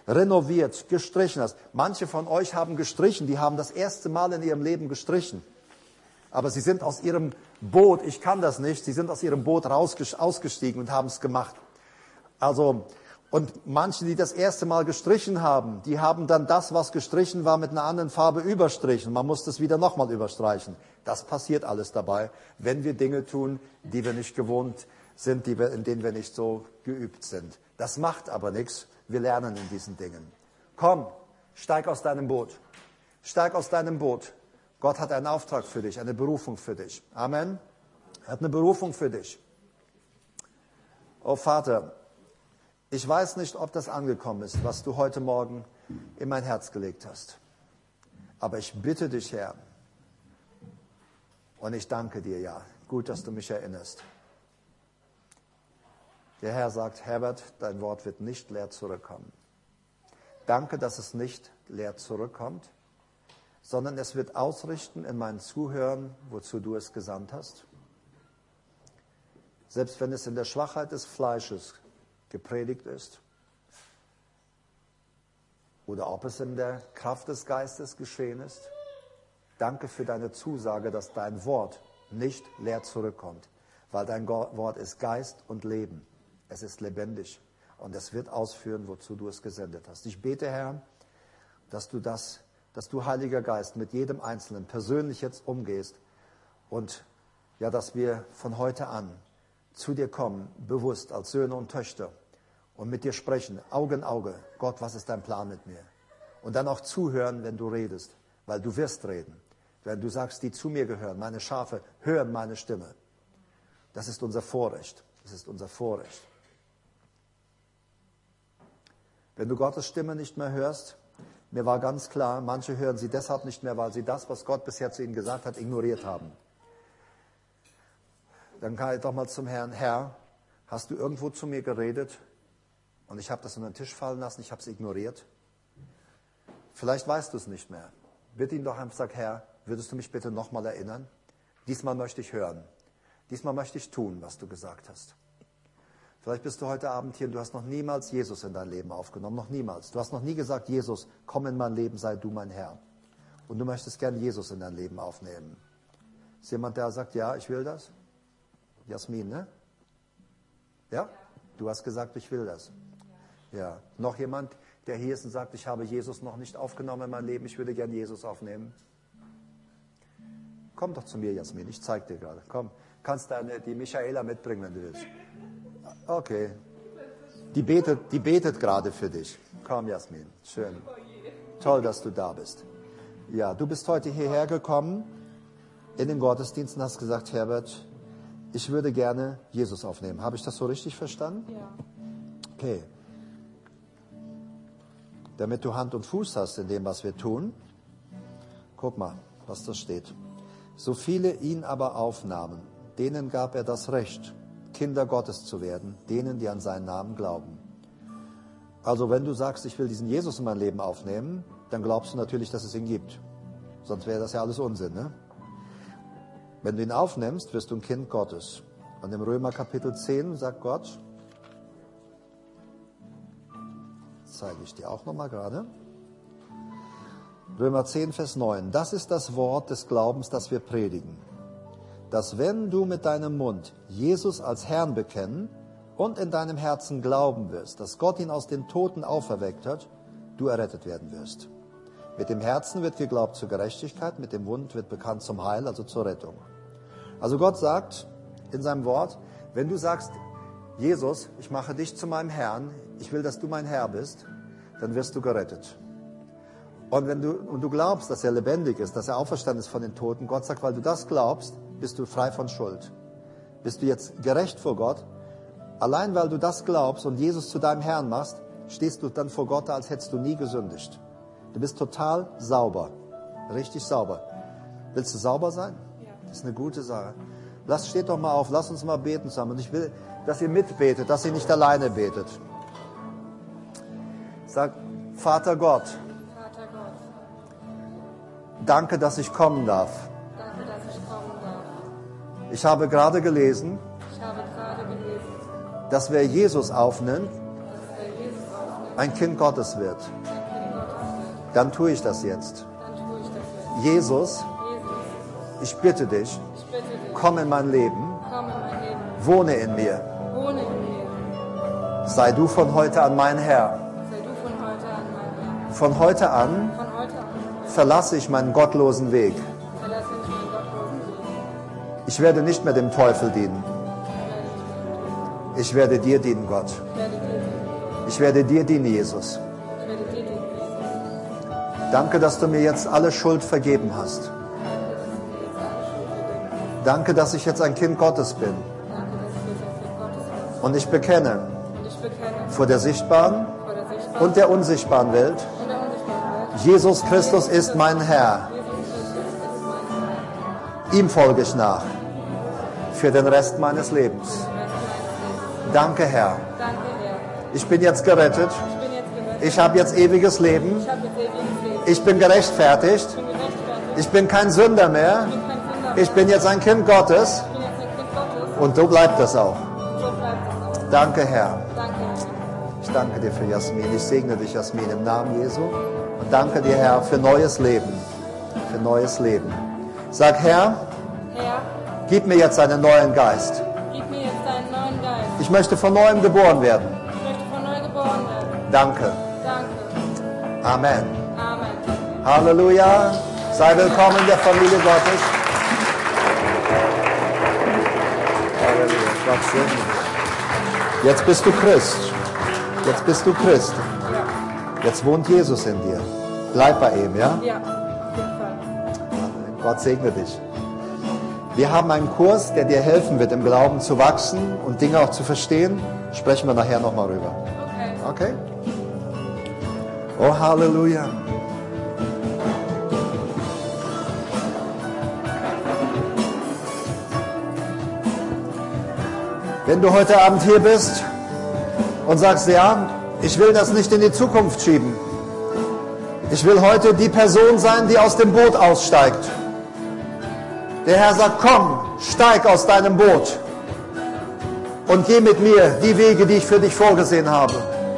renoviert, gestrichen hast. Manche von euch haben gestrichen, die haben das erste Mal in ihrem Leben gestrichen. Aber sie sind aus ihrem Boot, ich kann das nicht, sie sind aus ihrem Boot ausgestiegen und haben es gemacht. Also, und manche, die das erste Mal gestrichen haben, die haben dann das, was gestrichen war, mit einer anderen Farbe überstrichen. Man muss das wieder nochmal überstreichen. Das passiert alles dabei, wenn wir Dinge tun, die wir nicht gewohnt sind, in denen wir nicht so geübt sind. Das macht aber nichts. Wir lernen in diesen Dingen. Komm, steig aus deinem Boot. Steig aus deinem Boot. Gott hat einen Auftrag für dich, eine Berufung für dich. Amen. Er hat eine Berufung für dich. Oh Vater, ich weiß nicht, ob das angekommen ist, was du heute Morgen in mein Herz gelegt hast. Aber ich bitte dich, Herr, und ich danke dir, ja, gut, dass du mich erinnerst. Der Herr sagt, Herbert, dein Wort wird nicht leer zurückkommen. Danke, dass es nicht leer zurückkommt, sondern es wird ausrichten in meinen Zuhören, wozu du es gesandt hast. Selbst wenn es in der Schwachheit des Fleisches gepredigt ist oder ob es in der Kraft des Geistes geschehen ist. Danke für deine Zusage, dass dein Wort nicht leer zurückkommt, weil dein Wort ist Geist und Leben. Es ist lebendig und es wird ausführen, wozu du es gesendet hast. Ich bete, Herr, dass du, Heiliger Geist, mit jedem Einzelnen persönlich jetzt umgehst und ja, dass wir von heute an zu dir kommen, bewusst als Söhne und Töchter und mit dir sprechen, Auge in Auge. Gott, was ist dein Plan mit mir? Und dann auch zuhören, wenn du redest, weil du wirst reden. Wenn du sagst, die zu mir gehören, meine Schafe hören meine Stimme. Das ist unser Vorrecht. Das ist unser Vorrecht. Wenn du Gottes Stimme nicht mehr hörst, mir war ganz klar, manche hören sie deshalb nicht mehr, weil sie das, was Gott bisher zu ihnen gesagt hat, ignoriert haben. Dann kann ich doch mal zum Herrn, Herr, hast du irgendwo zu mir geredet und ich habe das unter den Tisch fallen lassen, ich habe es ignoriert? Vielleicht weißt du es nicht mehr. Bitte ihn doch einfach, sag, Herr, würdest du mich bitte nochmal erinnern? Diesmal möchte ich hören. Diesmal möchte ich tun, was du gesagt hast. Vielleicht bist du heute Abend hier und du hast noch niemals Jesus in dein Leben aufgenommen, noch niemals. Du hast noch nie gesagt, Jesus, komm in mein Leben, sei du mein Herr. Und du möchtest gern Jesus in dein Leben aufnehmen. Ist jemand, der sagt, ja, ich will das? Jasmin, ne? Ja? Du hast gesagt, ich will das. Ja. Noch jemand, der hier ist und sagt, ich habe Jesus noch nicht aufgenommen in mein Leben, ich würde gern Jesus aufnehmen? Komm doch zu mir, Jasmin, ich zeig dir gerade. Komm, kannst die Michaela mitbringen, wenn du willst. Okay. Die betet gerade für dich. Komm, Jasmin, schön. Toll, dass du da bist. Ja, du bist heute hierher gekommen in den Gottesdienst und hast gesagt, Herbert, ich würde gerne Jesus aufnehmen. Habe ich das so richtig verstanden? Ja. Okay. Damit du Hand und Fuß hast in dem, was wir tun, guck mal, was da steht. So viele ihn aber aufnahmen, denen gab er das Recht, Kinder Gottes zu werden, denen, die an seinen Namen glauben. Also wenn du sagst, ich will diesen Jesus in mein Leben aufnehmen, dann glaubst du natürlich, dass es ihn gibt. Sonst wäre das ja alles Unsinn, ne? Wenn du ihn aufnimmst, wirst du ein Kind Gottes. Und im Römer Kapitel 10 sagt Gott, das zeige ich dir auch nochmal gerade, Römer 10, Vers 9, das ist das Wort des Glaubens, das wir predigen. Dass wenn du mit deinem Mund Jesus als Herrn bekennen und in deinem Herzen glauben wirst, dass Gott ihn aus den Toten auferweckt hat, du errettet werden wirst. Mit dem Herzen wird geglaubt zur Gerechtigkeit, mit dem Mund wird bekannt zum Heil, also zur Rettung. Also Gott sagt in seinem Wort, wenn du sagst, Jesus, ich mache dich zu meinem Herrn, ich will, dass du mein Herr bist, dann wirst du gerettet. Und wenn du glaubst, dass er lebendig ist, dass er auferstanden ist von den Toten, Gott sagt, weil du das glaubst, bist du frei von Schuld. Bist du jetzt gerecht vor Gott? Allein weil du das glaubst und Jesus zu deinem Herrn machst, stehst du dann vor Gott, als hättest du nie gesündigt. Du bist total sauber, richtig sauber. Willst du sauber sein? Ja. Das ist eine gute Sache. Steht doch mal auf, lass uns mal beten zusammen. Und ich will, dass ihr mitbetet, dass ihr nicht alleine betet. Sag, Vater Gott, danke, dass ich kommen darf. Danke, dass ich kommen darf. Ich habe gerade gelesen, Ich habe gerade gelesen, dass wer Jesus aufnimmt, dass wer Jesus aufnimmt, ein Kind Gottes wird, dann tue ich das jetzt. Jesus, ich bitte dich, komm in mein Leben, wohne in mir. Sei du von heute an mein Herr. Von heute an verlasse ich meinen gottlosen Weg. Ich werde nicht mehr dem Teufel dienen. Ich werde dir dienen, Gott. Ich werde dir dienen, Jesus. Danke, dass du mir jetzt alle Schuld vergeben hast. Danke, dass ich jetzt ein Kind Gottes bin. Und ich bekenne vor der sichtbaren und der unsichtbaren Welt, Jesus Christus ist mein Herr. Ihm folge ich nach für den Rest meines Lebens. Danke, Herr. Ich bin jetzt gerettet. Ich habe jetzt ewiges Leben. Ich bin gerechtfertigt. Ich bin kein Sünder mehr. Ich bin jetzt ein Kind Gottes. Und so bleibt das auch. Danke, Herr. Ich danke dir für Jasmin. Ich segne dich, Jasmin, im Namen Jesu. Und danke dir, Herr, für neues Leben. Für neues Leben. Sag, Herr, gib mir jetzt einen neuen Geist. Ich möchte von neuem geboren werden. Danke. Amen. Halleluja. Sei willkommen in der Familie Gottes. Halleluja. Gott segne dich. Jetzt bist du Christ. Jetzt bist du Christ. Jetzt wohnt Jesus in dir. Bleib bei ihm, ja? Ja, auf jeden Fall. Gott segne dich. Wir haben einen Kurs, der dir helfen wird, im Glauben zu wachsen und Dinge auch zu verstehen. Sprechen wir nachher nochmal rüber. Okay? Oh, Halleluja. Wenn du heute Abend hier bist und sagst, ja, ich will das nicht in die Zukunft schieben. Ich will heute die Person sein, die aus dem Boot aussteigt. Der Herr sagt, komm, steig aus deinem Boot und geh mit mir die Wege, die ich für dich vorgesehen habe.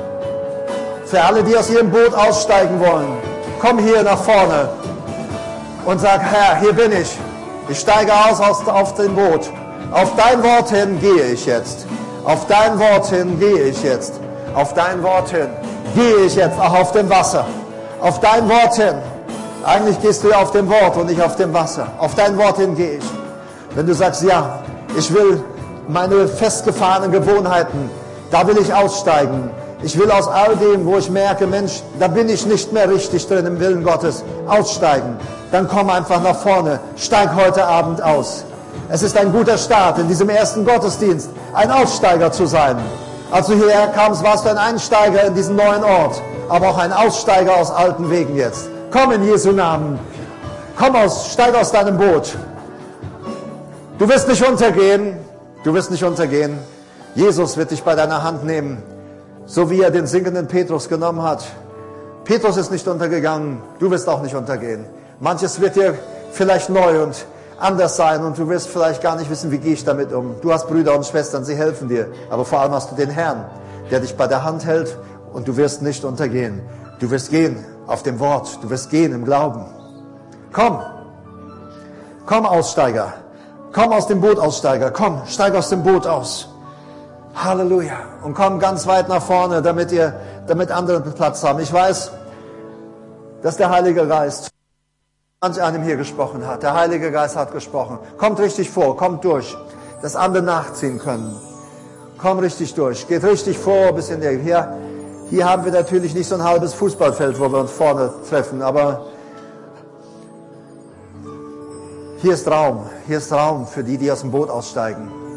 Für alle, die aus ihrem Boot aussteigen wollen, komm hier nach vorne und sag, Herr, hier bin ich. Ich steige aus auf dem Boot. Auf dein Wort hin gehe ich jetzt. Auf dein Wort hin gehe ich jetzt. Auf dein Wort hin gehe ich jetzt auch auf dem Wasser. Auf dein Wort hin. Eigentlich gehst du ja auf dem Wort und nicht auf dem Wasser. Auf dein Wort hin gehe ich. Wenn du sagst, ja, ich will meine festgefahrenen Gewohnheiten, da will ich aussteigen. Ich will aus all dem, wo ich merke, Mensch, da bin ich nicht mehr richtig drin im Willen Gottes, aussteigen. Dann komm einfach nach vorne. Steig heute Abend aus. Es ist ein guter Start in diesem ersten Gottesdienst, ein Aussteiger zu sein. Als du hierher kamst, warst du ein Einsteiger in diesen neuen Ort, aber auch ein Aussteiger aus alten Wegen jetzt. Komm in Jesu Namen. Komm steig aus deinem Boot. Du wirst nicht untergehen. Du wirst nicht untergehen. Jesus wird dich bei deiner Hand nehmen, so wie er den singenden Petrus genommen hat. Petrus ist nicht untergegangen. Du wirst auch nicht untergehen. Manches wird dir vielleicht neu und anders sein und du wirst vielleicht gar nicht wissen, wie gehe ich damit um. Du hast Brüder und Schwestern, sie helfen dir. Aber vor allem hast du den Herrn, der dich bei der Hand hält und du wirst nicht untergehen. Du wirst gehen auf dem Wort. Du wirst gehen im Glauben. Komm. Komm, Aussteiger. Komm aus dem Boot, Aussteiger. Komm, steig aus dem Boot aus. Halleluja. Und komm ganz weit nach vorne, damit andere Platz haben. Ich weiß, dass der Heilige Geist manch einem hier gesprochen hat. Der Heilige Geist hat gesprochen. Kommt richtig vor, kommt durch, dass andere nachziehen können. Komm richtig durch, geht richtig vor, bis in der... Hier haben wir natürlich nicht so ein halbes Fußballfeld, wo wir uns vorne treffen, aber hier ist Raum für die aus dem Boot aussteigen.